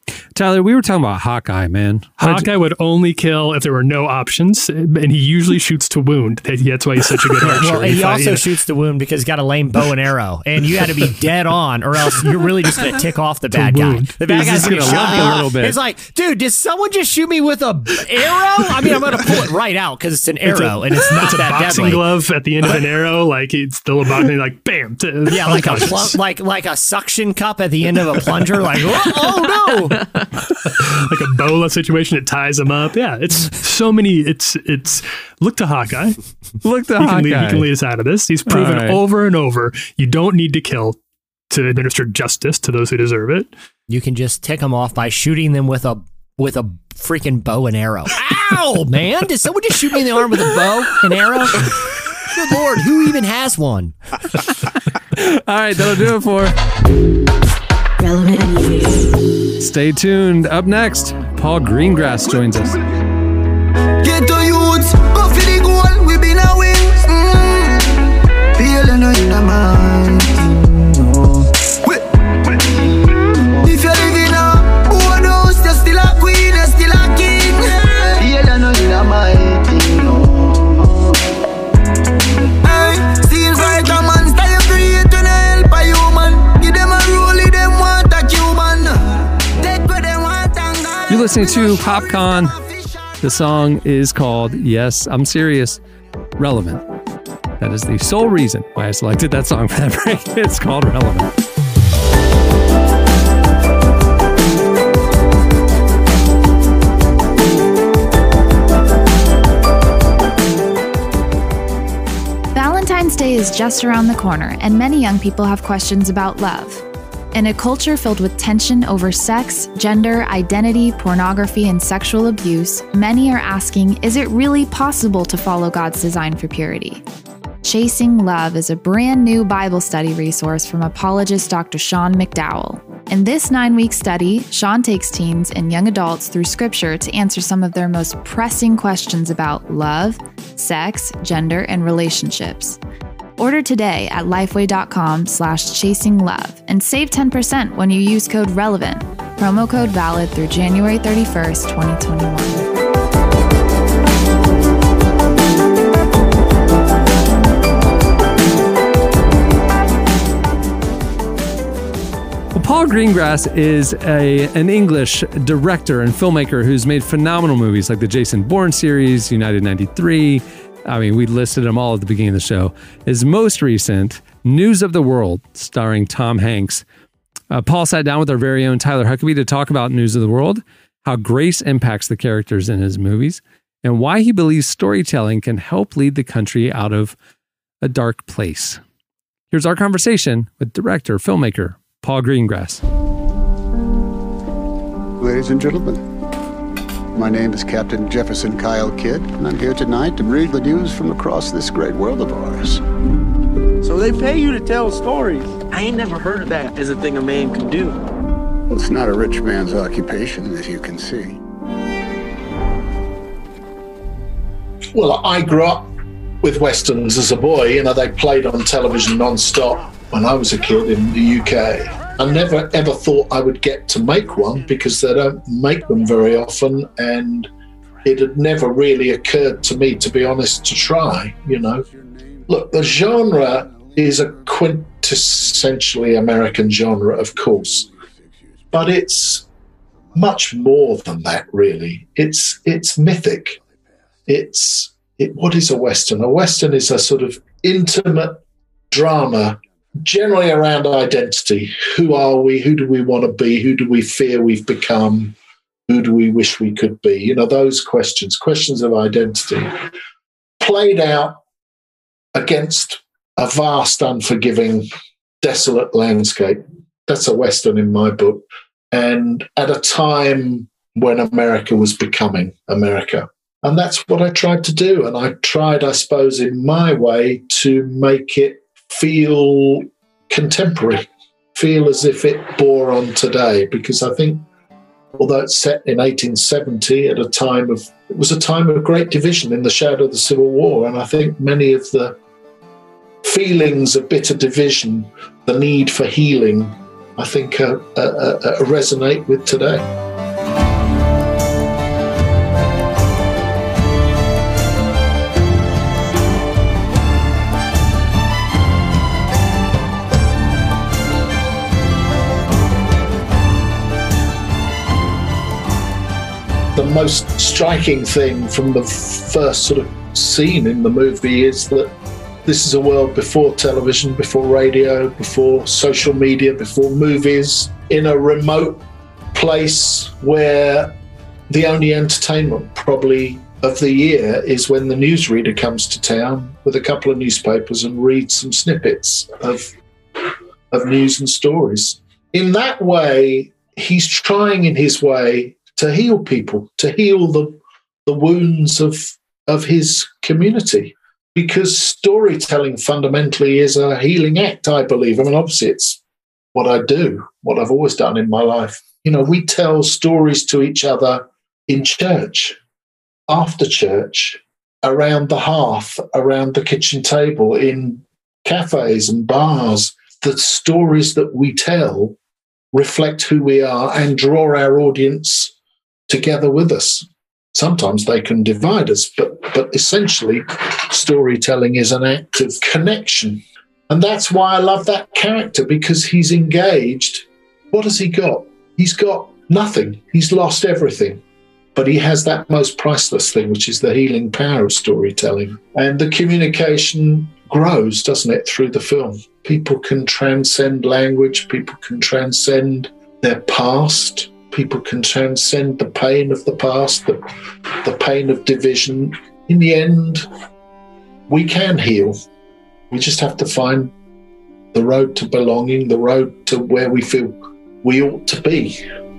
Tyler, we were talking about Hawkeye, man. Hawkeye would only kill if there were no options, and he usually shoots to wound. That's why he's such a good archer. Well, he He also find- shoots to wound because he's got a lame bow and arrow, and you got to be dead on, or else you're really just going to tick off the bad guy. wound. The bad He's guy's just going to gonna shoot lie me a off. little bit. It's like, dude, did someone just shoot me with a arrow? I mean, I'm going to pull it right out because it's an It's a- arrow, and it's not it's a that boxing deadly. glove at the end of an arrow, like it's still a boxing, like bam, to, Yeah, like a unconscious. pl- like like a suction cup at the end of a plunger. Like, oh, oh no! like a bola situation. It ties him up. Yeah, it's so many. It's it's look to Hawkeye. Look to He can, Hawkey. lead, he can lead us out of this. He's proven All right. over and over you don't need to kill to administer justice to those who deserve it. You can just tick them off by shooting them with a with a freaking bow and arrow. Ow, man! Did someone just shoot me in the arm with a bow and arrow? Good Lord, who even has one? All right, that'll do it for. Relevant News. Stay tuned. Up next, Paul Greengrass joins us. Get to youths, go for the goal, we been a win. Mm. Feel no in a mind. No. If you're living a old house, you're still a queen, you're still a king. Feel no in a mind. No. Hey, seems like a monster you create when you help a human. Give them a rule, them want a Cuban. Take what they want and God. You're listening to Popcorn. The song is called Yes, I'm Serious, Relevant. That is the sole reason why I selected that song for that break. It's called Relevant. Valentine's Day is just around the corner, and many young people have questions about love. In a culture filled with tension over sex, gender, identity, pornography, and sexual abuse, many are asking, is it really possible to follow God's design for purity? Chasing Love is a brand new Bible study resource from apologist Doctor Sean McDowell. In this nine-week study, Sean takes teens and young adults through scripture to answer some of their most pressing questions about love, sex, gender, and relationships. Order today at lifeway.com slash chasing love and save ten percent when you use code RELEVANT. Promo code valid through January thirty-first, twenty twenty-one. Paul Greengrass is a an English director and filmmaker who's made phenomenal movies like the Jason Bourne series, United ninety-three. I mean, we listed them all at the beginning of the show. His most recent, News of the World, starring Tom Hanks. Uh, Paul sat down with our very own Tyler Huckabee to talk about News of the World, how grace impacts the characters in his movies, and why he believes storytelling can help lead the country out of a dark place. Here's our conversation with director, filmmaker, Paul Greengrass. Ladies and gentlemen, my name is Captain Jefferson Kyle Kidd, and I'm here tonight to read the news from across this great world of ours. So they pay you to tell stories. I ain't never heard of that as a thing a man can do. Well, it's not a rich man's occupation, as you can see. Well, I grew up with Westerns as a boy. You know, they played on television non-stop when I was a kid in the U K. I never ever thought I would get to make one because they don't make them very often, and it had never really occurred to me, to be honest, to try, you know. Look, the genre is a quintessentially American genre, of course, but it's much more than that, really. It's it's mythic. It's it. What is a Western? A Western is a sort of intimate drama, generally around identity. Who are we? Who do we want to be? Who do we fear we've become? Who do we wish we could be? You know, those questions, questions of identity, played out against a vast, unforgiving, desolate landscape. That's a Western in my book. And at a time when America was becoming America. And that's what I tried to do. And I tried, I suppose, in my way to make it feel contemporary, feel as if it bore on today. Because I think, although it's set in eighteen seventy at a time of, it was a time of great division in the shadow of the Civil War. And I think many of the feelings of bitter division, the need for healing, I think, uh, uh, uh, resonate with today. The most striking thing from the first sort of scene in the movie is that this is a world before television, before radio, before social media, before movies, in a remote place where the only entertainment probably of the year is when the newsreader comes to town with a couple of newspapers and reads some snippets of, of news and stories. In that way, he's trying in his way to heal people, to heal the, the wounds of, of his community. Because storytelling fundamentally is a healing act, I believe. I mean, obviously, it's what I do, what I've always done in my life. You know, we tell stories to each other in church, after church, around the hearth, around the kitchen table, in cafes and bars. The stories that we tell reflect who we are and draw our audience together with us. Sometimes they can divide us, but but essentially, storytelling is an act of connection. And that's why I love that character, because he's engaged. What has he got? He's got nothing. He's lost everything. But he has that most priceless thing, which is the healing power of storytelling. And the communication grows, doesn't it, through the film? People can transcend language. People can transcend their past. People can transcend the pain of the past, the, the pain of division. In the end, we can heal. We just have to find the road to belonging, the road to where we feel we ought to be.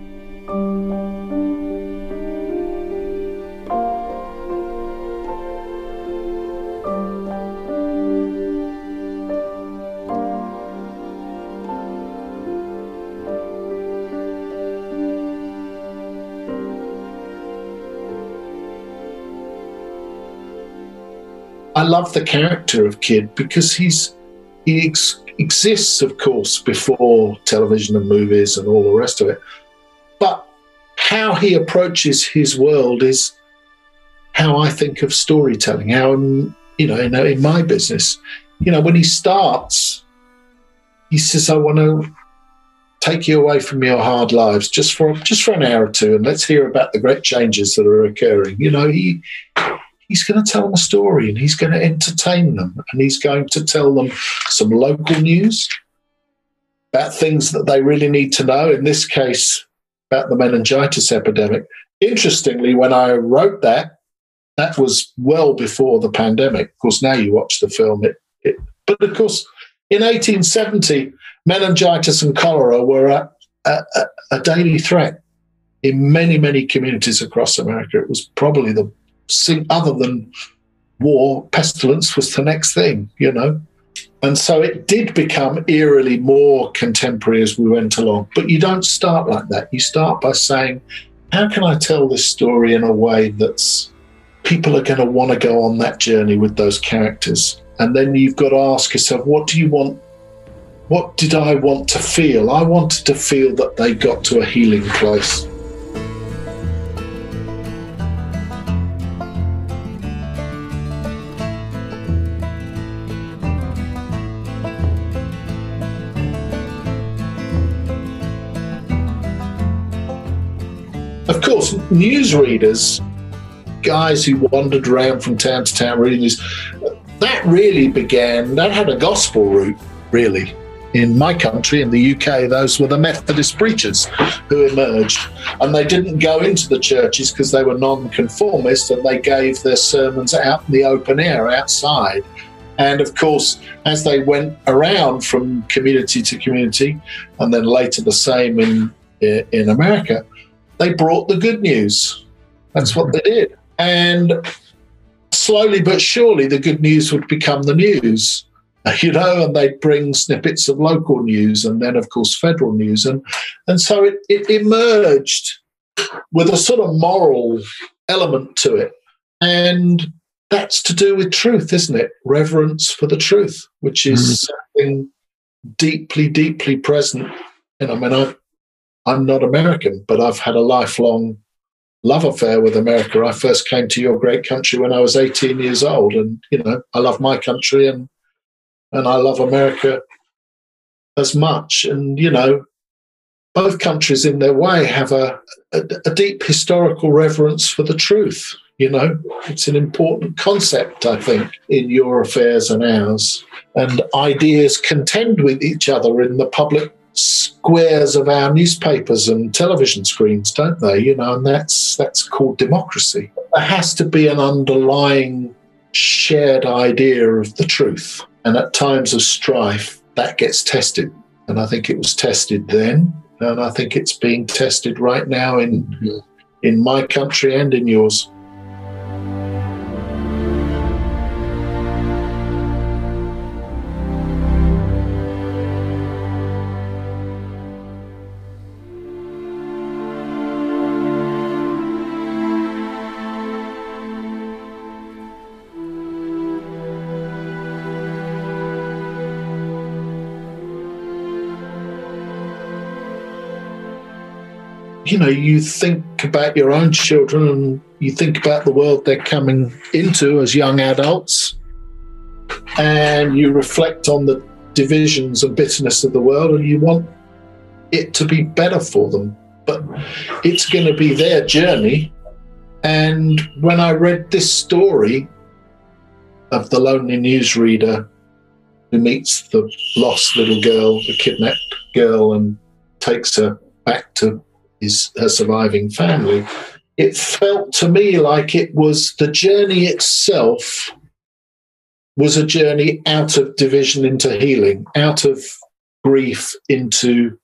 I love the character of Kid because he's he ex- exists, of course, before television and movies and all the rest of it. But how he approaches his world is how I think of storytelling. How, you know, in, in my business, you know, when he starts, he says, "I want to take you away from your hard lives just for just for an hour or two, and let's hear about the great changes that are occurring." You know, he. He's going to tell them a story and he's going to entertain them and he's going to tell them some local news about things that they really need to know, in this case, about the meningitis epidemic. Interestingly, when I wrote that, that was well before the pandemic. Of course, now you watch the film. It, it, but, of course, in eighteen seventy, meningitis and cholera were a, a, a daily threat in many, many communities across America. It was probably the other than war, pestilence was the next thing, you know. And so it did become eerily more contemporary as we went along. But you don't start like that. You start by saying, how can I tell this story in a way that's people are going to want to go on that journey with those characters? And then you've got to ask yourself, what do you want? What did I want to feel? I wanted to feel that they got to a healing place. Of course, newsreaders, guys who wandered around from town to town reading news, that really began, that had a gospel root, really. In my country, in the U K, those were the Methodist preachers who emerged. And they didn't go into the churches because they were non-conformist, and they gave their sermons out in the open air, outside. And of course, as they went around from community to community, and then later the same in in America, they brought the good news. That's what they did. And slowly but surely, the good news would become the news, you know, and they'd bring snippets of local news and then, of course, federal news. And, and so it, it emerged with a sort of moral element to it. And that's to do with truth, isn't it? Reverence for the truth, which is mm. something deeply, deeply present You know, I mean, I, I'm not American, but I've had a lifelong love affair with America. I first came to your great country when I was eighteen years old, and you know, I love my country and and I love America as much. And you know, both countries in their way have a, a, a deep historical reverence for the truth. You know, it's an important concept, I think, in your affairs and ours. And ideas contend with each other in the public squares of our newspapers and television screens, don't they? You know, and that's that's called democracy. There has to be an underlying shared idea of the truth. And at times of strife, that gets tested. And I think it was tested then. And I think it's being tested right now in in my country and in yours. You know, you think about your own children and you think about the world they're coming into as young adults, and you reflect on the divisions and bitterness of the world, and you want it to be better for them. But it's going to be their journey. And when I read this story of the lonely newsreader who meets the lost little girl, the kidnapped girl, and takes her back to his, her surviving family, it felt to me like it was the journey itself was a journey out of division into healing, out of grief into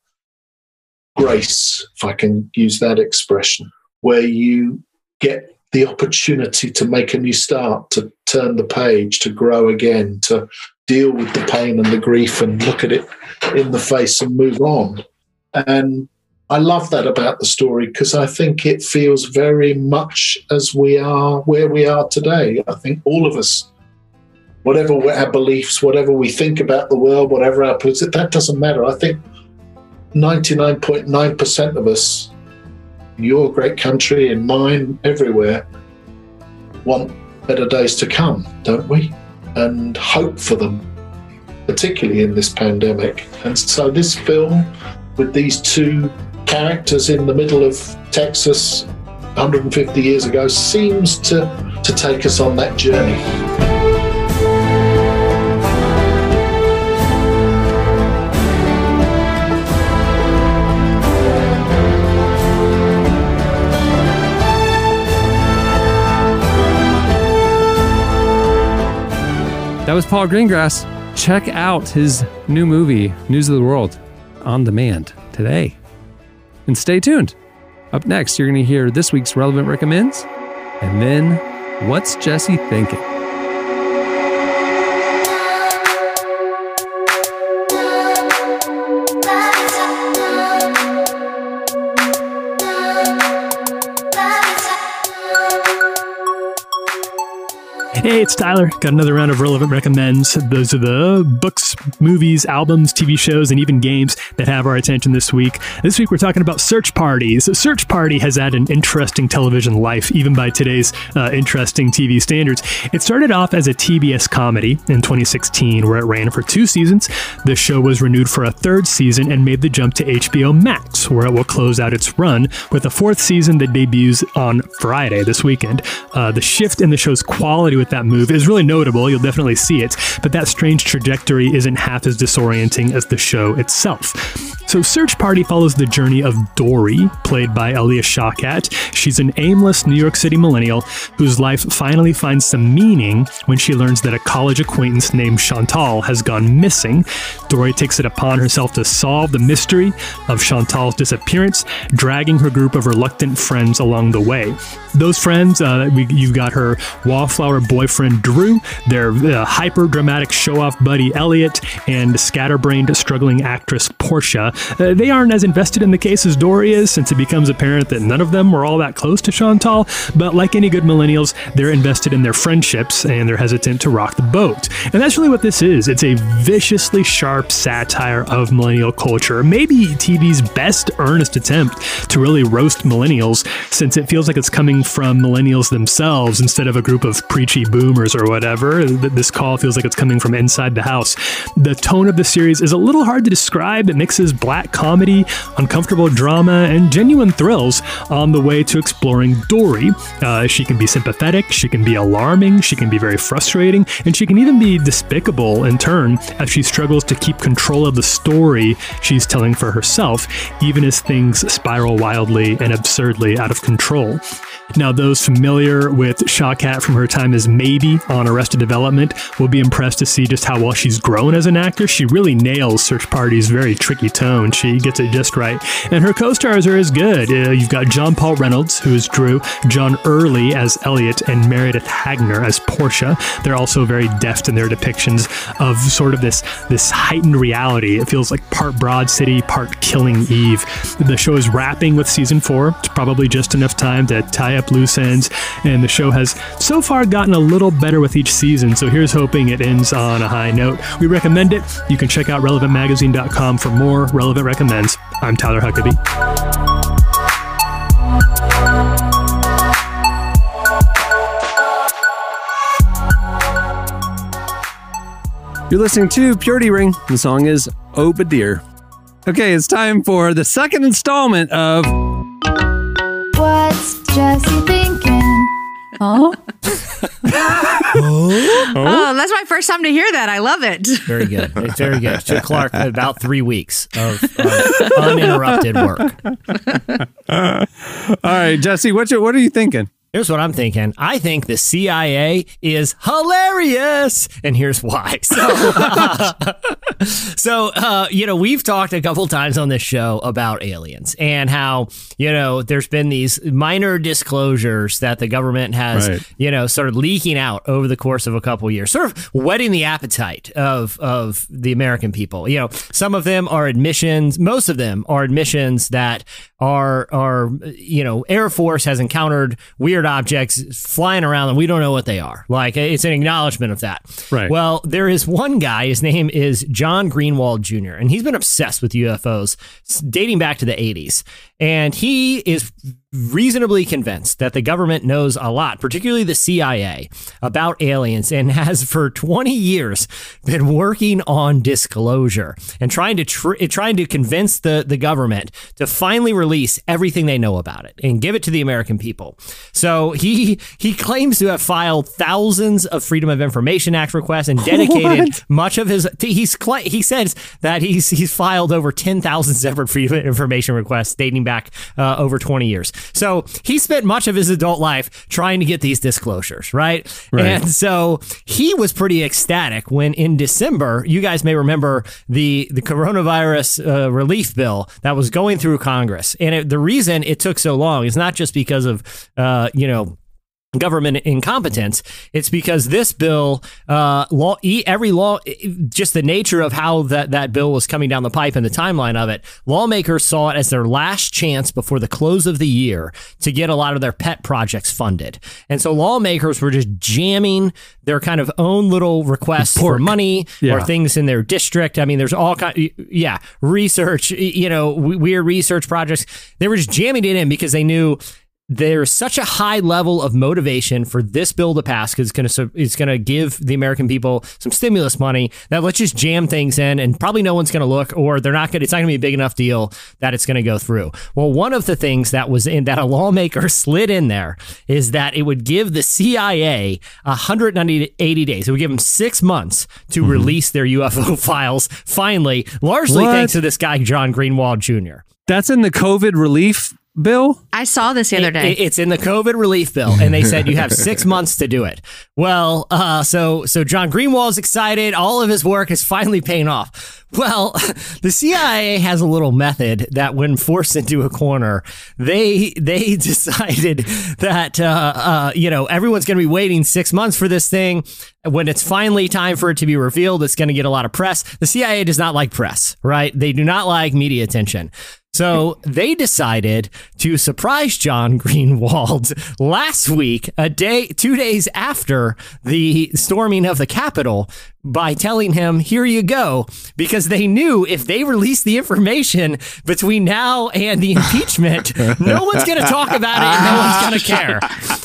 grace, if I can use that expression, where you get the opportunity to make a new start, to turn the page, to grow again, to deal with the pain and the grief and look at it in the face and move on. And I love that about the story because I think it feels very much as we are where we are today. I think all of us, whatever our beliefs, whatever we think about the world, whatever our position, that doesn't matter. I think ninety-nine point nine percent of us, in your great country, in mine, everywhere, want better days to come, don't we? And hope for them, particularly in this pandemic. And so this film with these two characters in the middle of Texas one hundred fifty years ago seems to, to take us on that journey. That was Paul Greengrass. Check out his new movie, News of the World, on demand today. And stay tuned. Up next, you're going to hear this week's Relevant Recommends, and then What's Jesse Thinking? Hey, it's Tyler. Got another round of Relevant Recommends. Those are the books, movies, albums, T V shows, and even games that have our attention this week. This week, we're talking about Search Parties. Search Party has had an interesting television life, even by today's uh, interesting T V standards. It started off as a T B S comedy in twenty sixteen, where it ran for two seasons. The show was renewed for a third season and made the jump to H B O Max, where it will close out its run with a fourth season that debuts on Friday this weekend. Uh, the shift in the show's quality with that move is really notable. You'll definitely see it, but that strange trajectory isn't half as disorienting as the show itself. So Search Party follows the journey of Dory, played by Alia Shawkat. She's an aimless New York City millennial whose life finally finds some meaning when she learns that a college acquaintance named Chantal has gone missing. Dory takes it upon herself to solve the mystery of Chantal's disappearance, dragging her group of reluctant friends along the way. Those friends, uh, we, you've got her wallflower boyfriend Drew, their uh, hyper-dramatic show-off buddy Elliot, and scatterbrained struggling actress Portia. Uh, they aren't as invested in the case as Dory is, since it becomes apparent that none of them were all that close to Chantal. But like any good millennials, they're invested in their friendships and they're hesitant to rock the boat. And that's really what this is. It's a viciously sharp satire of millennial culture. Maybe T V's best earnest attempt to really roast millennials, since it feels like it's coming from millennials themselves instead of a group of preachy boomers or whatever. This call feels like it's coming from inside the house. The tone of the series is a little hard to describe. It mixes black comedy, uncomfortable drama, and genuine thrills on the way to exploring Dory. Uh, she can be sympathetic, she can be alarming, she can be very frustrating, and she can even be despicable in turn as she struggles to keep control of the story she's telling for herself, even as things spiral wildly and absurdly out of control. Now, those familiar with Shawkat from her time as Maybe on Arrested Development will be impressed to see just how well she's grown as an actor. She really nails Search Party's very tricky tone. She gets it just right. And her co-stars are as good. Uh, you've got John Paul Reynolds, who is Drew, John Early as Elliot, and Meredith Hagner as Portia. They're also very deft in their depictions of sort of this, this heightened reality. It feels like part Broad City, part Killing Eve. The show is wrapping with season four. It's probably just enough time to tie up loose ends, and the show has so far gotten a little better with each season, so here's hoping it ends on a high note. We recommend it. You can check out relevant magazine dot com for more Relevant Recommends. I'm Tyler Huckabee. You're listening to Purity Ring. The song is Obadir. Okay, it's time for the second installment of What's Jesse thinking? Oh. oh, oh, that's my first time to hear that. I love it. Very good. It's very good. It took Clark about three weeks of, of uninterrupted work. All right, Jesse, what you, what are you thinking? Here's what I'm thinking. I think the C I A is hilarious, and here's why. So, uh, so uh, you know, we've talked a couple times on this show about aliens and how, you know, there's been these minor disclosures that the government has, right. you know, sort of leaking out over the course of a couple of years, sort of whetting the appetite of of the American people. You know, some of them are admissions. Most of them are admissions that are are you know, Air Force has encountered weird objects flying around and we don't know what they are. Like, it's an acknowledgement of that. Right. Well, there is one guy, his name is John Greenwald Junior, and he's been obsessed with U F Os dating back to the eighties. And he is reasonably convinced that the government knows a lot, particularly the C I A, about aliens, and has for twenty years been working on disclosure and trying to tr- trying to convince the, the government to finally release everything they know about it and give it to the American people. So he he claims to have filed thousands of Freedom of Information Act requests and dedicated what? much of his. He's he says that he's he's filed over ten thousand separate Freedom of Information requests dating back uh, over twenty years. So he spent much of his adult life trying to get these disclosures, right? right? And so he was pretty ecstatic when in December, you guys may remember the, the coronavirus uh, relief bill that was going through Congress. And it, the reason it took so long is not just because of, uh, you know, government incompetence. It's because this bill, uh, law, every law, just the nature of how that, that bill was coming down the pipe and the timeline of it, lawmakers saw it as their last chance before the close of the year to get a lot of their pet projects funded. And so lawmakers were just jamming their kind of own little requests Pork. for money yeah. or things in their district. I mean, there's all kind, yeah, research, you know, weird research projects. They were just jamming it in because they knew there's such a high level of motivation for this bill to pass because it's going to it's going to give the American people some stimulus money that let's just jam things in and probably no one's going to look, or they're not going. It's not going to be a big enough deal that it's going to go through. Well, one of the things that was in that a lawmaker slid in there is that it would give the C I A one hundred eighty days. It would give them six months to mm-hmm. release their U F O files. Finally, largely what? thanks to this guy John Greenwald Junior That's in the COVID relief bill? I saw this the other It- day. it- it's in the COVID relief bill, and they said you have six months to do it. Well, uh, so so John Greenwald's excited. All of his work is finally paying off. Well, the C I A has a little method that, when forced into a corner, they they decided that uh, uh, you know everyone's going to be waiting six months for this thing. When it's finally time for it to be revealed, it's going to get a lot of press. The C I A does not like press, right? They do not like media attention. So they decided to surprise John Greenwald last week, a day, two days after the storming of the Capitol, by telling him, here you go, because they knew if they released the information between now and the impeachment, no one's going to talk about it and no one's going to care.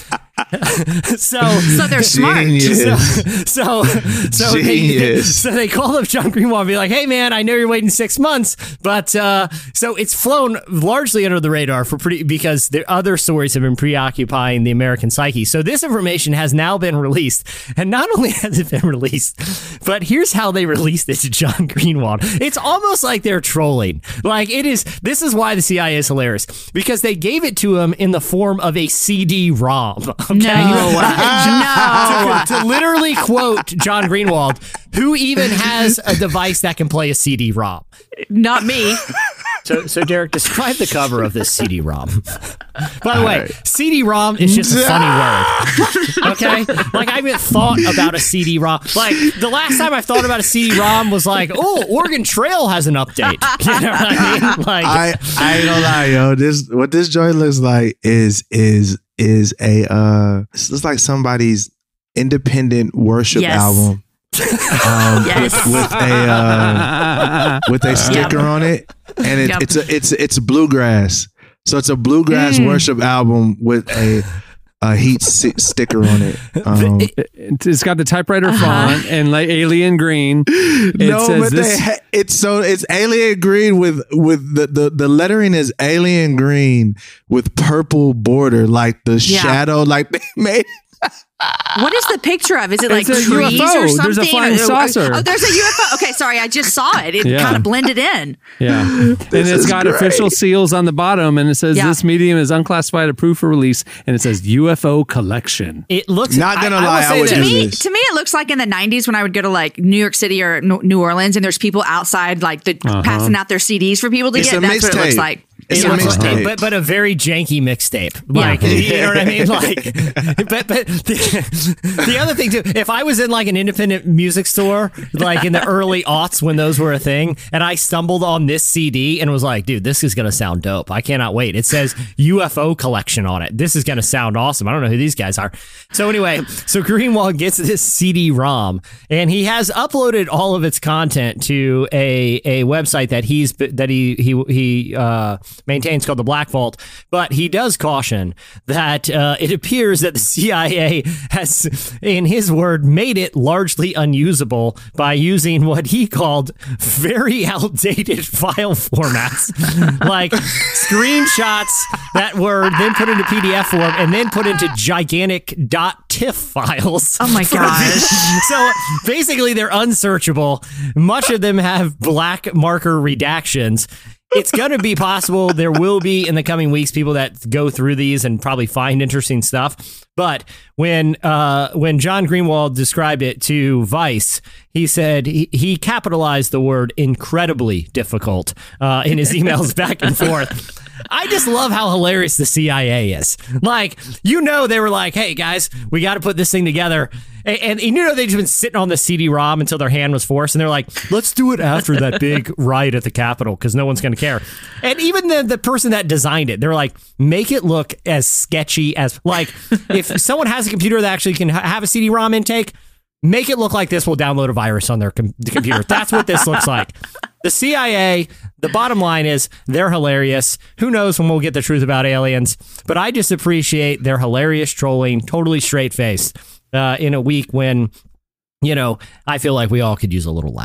so, so they're smart. So, so, so they, Genius. so they called up John Greenwald and be like, hey, man, I know you're waiting six months, but uh, so it's flown largely under the radar for pretty because the other stories have been preoccupying the American psyche. So this information has now been released. And not only has it been released, but here's how they released it to John Greenwald. It's almost like they're trolling. Like it is. This is why the C I A is hilarious, because they gave it to him in the form of a C D ROM. Okay? No. no. To, to literally quote John Greenwald, who even has a device that can play a C D ROM? Not me. So, so Derek, describe the cover of this C D ROM. By the way, right. C D ROM is just a funny word. Okay? Like, I haven't thought about a C D ROM. Like, the last time I thought about a C D ROM was like, oh, Oregon Trail has an update. You know what I mean? Like, I, I ain't gonna lie, yo. This what this joint looks like is is is a uh this looks like somebody's independent worship Yes. album. Um, Yes. with, with a uh, with a sticker on it, and it, Yep. it's a it's it's bluegrass. So it's a bluegrass Mm. worship album with a a heat si- sticker on it. Um, It- It's got the typewriter Uh-huh. font and like alien green. It no, says but this. they ha- it's so it's alien green with with the, the the lettering is alien green with purple border, like the Yeah. shadow, like they made. What is the picture of? Is it like It's a trees U F O. or something? There's a flying Or- saucer. Oh, there's a U F O. Okay, sorry, I just saw it. It Yeah. kind of blended in. Yeah. And it's is got great. official seals on the bottom, and it says Yeah. this medium is unclassified, approved for release, and it says U F O collection. it looks. Not gonna I, I lie, will I say would this. To do me, this. to me, it looks like in the nineties when I would go to like New York City or N- New Orleans, and there's people outside like the, passing out their C Ds for people to It's get. a That's what it looks mixtape. like. It's It a looks like- mixtape. but but a very janky mixtape. Like you know what I mean? Like, but but the, the other thing too, if I was in like an independent music store, like in the early aughts when those were a thing, and I stumbled on this C D and was like, dude, this is gonna sound dope. I cannot wait. It says U F O collection on it. This is gonna sound awesome. I don't know who these guys are. So anyway, so Greenwald gets this C D ROM, and he has uploaded all of its content to a a website that he's that he he he uh, maintains called the Black Vault. But he does caution that uh, it appears that the C I A has, in his word, made it largely unusable by using what he called very outdated file formats, like screenshots that were then put into P D F form and then put into gigantic .tiff files. Oh my for gosh. the- So basically, they're unsearchable. Much of them have black marker redactions. It's going to be possible. There will be in the coming weeks people that go through these and probably find interesting stuff. But when uh, when John Greenwald described it to Vice, he said he, he capitalized the word incredibly difficult uh, in his emails back and forth. I just love how hilarious the C I A is. Like, you know, they were like, hey, guys, we got to put this thing together. And, and you know, they'd just been sitting on the C D ROM until their hand was forced. And they're like, let's do it after that big riot at the Capitol because no one's going to care. And even the, the person that designed it, they're like, make it look as sketchy as, like, if someone has a computer that actually can ha- have a C D ROM intake, make it look like this will download a virus on their com- computer. That's what this looks like. The C I A, the bottom line is they're hilarious. Who knows when we'll get the truth about aliens? But I just appreciate their hilarious trolling, totally straight-faced, uh, in a week when, you know, I feel like we all could use a little laugh.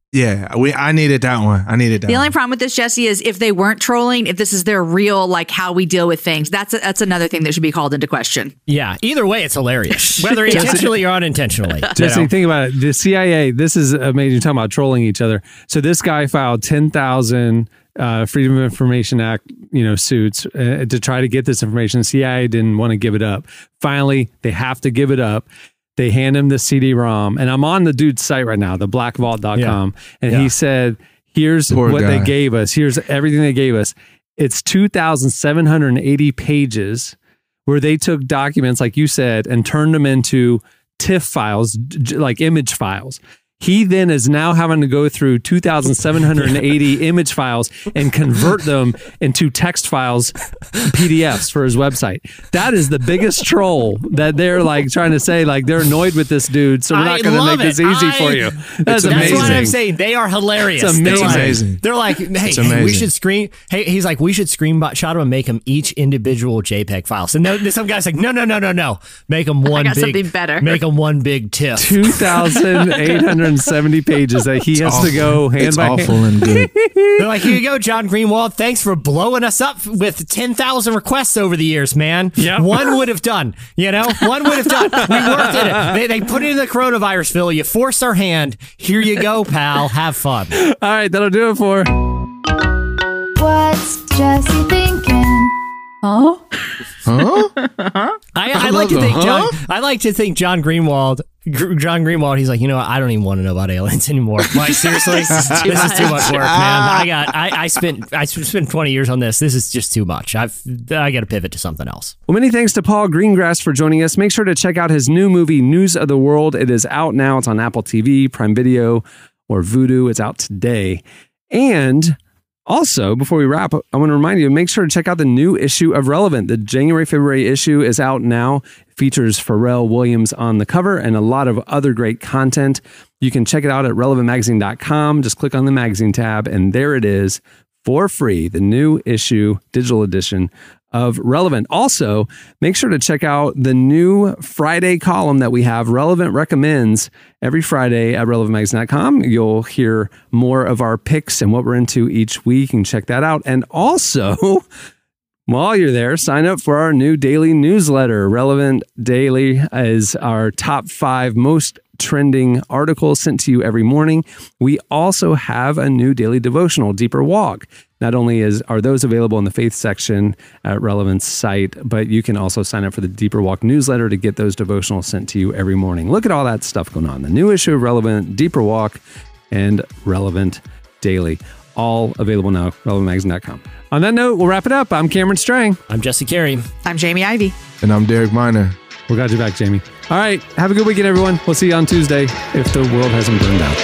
Yeah, we. I needed that one. I needed that. The one. only problem with this, Jesse, is if they weren't trolling, if this is their real, like how we deal with things, that's a, that's another thing that should be called into question. Yeah. Either way, it's hilarious, whether intentionally or unintentionally. Jesse, you know? think about it. The C I A, this is amazing. You're talking about trolling each other. So this guy filed ten thousand uh, Freedom of Information Act, you know, suits uh, to try to get this information. The C I A didn't want to give it up. Finally, they have to give it up. They hand him the C D ROM, and I'm on the dude's site right now, the black vault dot com, yeah. and yeah. he said, here's Poor what guy. they gave us. Here's everything they gave us. It's two thousand seven hundred eighty pages where they took documents, like you said, and turned them into TIFF files, like image files. He then is now having to go through two thousand seven hundred eighty image files and convert them into text files, P D Fs for his website. That is the biggest troll that they're like trying to say, like they're annoyed with this dude, so we're not going to make it. this easy I, for you. That's amazing. That's what I'm saying. They are hilarious. It's amazing. They're like, they're like hey, hey, we should screen. Hey, he's like, we should screenshot them and make them each individual JPEG file. So no, some guy's like, no, no, no, no, no. Make them one I got big. Something better. Make them one big TIFF. two thousand eight hundred seventy pages that he it's has awful. to go hand it's by awful hand. and good. They're like, here you go, John Greenwald. Thanks for blowing us up with ten thousand requests over the years, man. Yep. One would have done, you know? One would have done. We worked in it. They, they put it in the coronavirus, Phil. You forced our hand. Here you go, pal. Have fun. All right, that'll do it for. What's Jesse thinking? Huh? Huh? I, I like to think huh? John. I like to think John Greenwald. Gr- John Greenwald. He's like, you know what? I don't even want to know about aliens anymore. Like seriously, this is too, this is too much work, man. I got. I, I spent. I spent twenty years on this. This is just too much. I've. I got to pivot to something else. Well, many thanks to Paul Greengrass for joining us. Make sure to check out his new movie, News of the World. It is out now. It's on Apple T V, Prime Video, or Vudu. It's out today. And also, before we wrap, I want to remind you, make sure to check out the new issue of Relevant. The January, February issue is out now. It features Pharrell Williams on the cover and a lot of other great content. You can check it out at relevant magazine dot com. Just click on the magazine tab, and there it is for free, the new issue, digital edition of Relevant. Also, make sure to check out the new Friday column that we have, Relevant Recommends, every Friday at relevant magazine dot com. You'll hear more of our picks and what we're into each week, and check that out. And also, while you're there, sign up for our new daily newsletter. Relevant Daily is our top five most trending articles sent to you every morning. We also have a new daily devotional, Deeper Walk. Not only is are those available in the faith section at Relevant's site, but you can also sign up for the Deeper Walk newsletter to get those devotionals sent to you every morning. Look at all that stuff going on. The new issue of Relevant, Deeper Walk, and Relevant Daily. All available now, relevant magazine dot com. On that note, we'll wrap it up. I'm Cameron Strang. I'm Jesse Carey. I'm Jamie Ivey. And I'm Derek Miner. We'll got you back, Jamie. All right. Have a good weekend, everyone. We'll see you on Tuesday if the world hasn't burned down.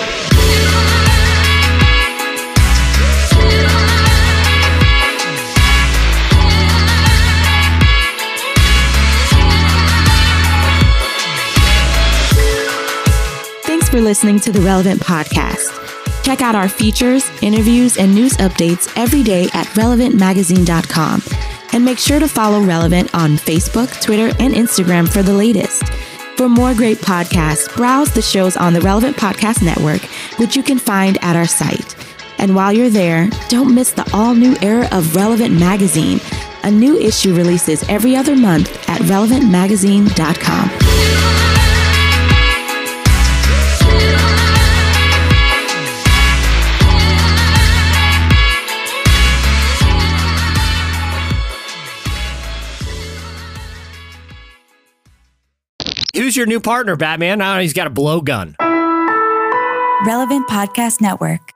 Thanks for listening to the Relevant Podcast. Check out our features, interviews, and news updates every day at relevant magazine dot com. And make sure to follow Relevant on Facebook, Twitter, and Instagram for the latest. For more great podcasts, browse the shows on the Relevant Podcast Network, which you can find at our site. And while you're there, don't miss the all-new era of Relevant Magazine. A new issue releases every other month at relevant magazine dot com. Who's your new partner, Batman? I don't know, he's got a blowgun. Relevant Podcast Network.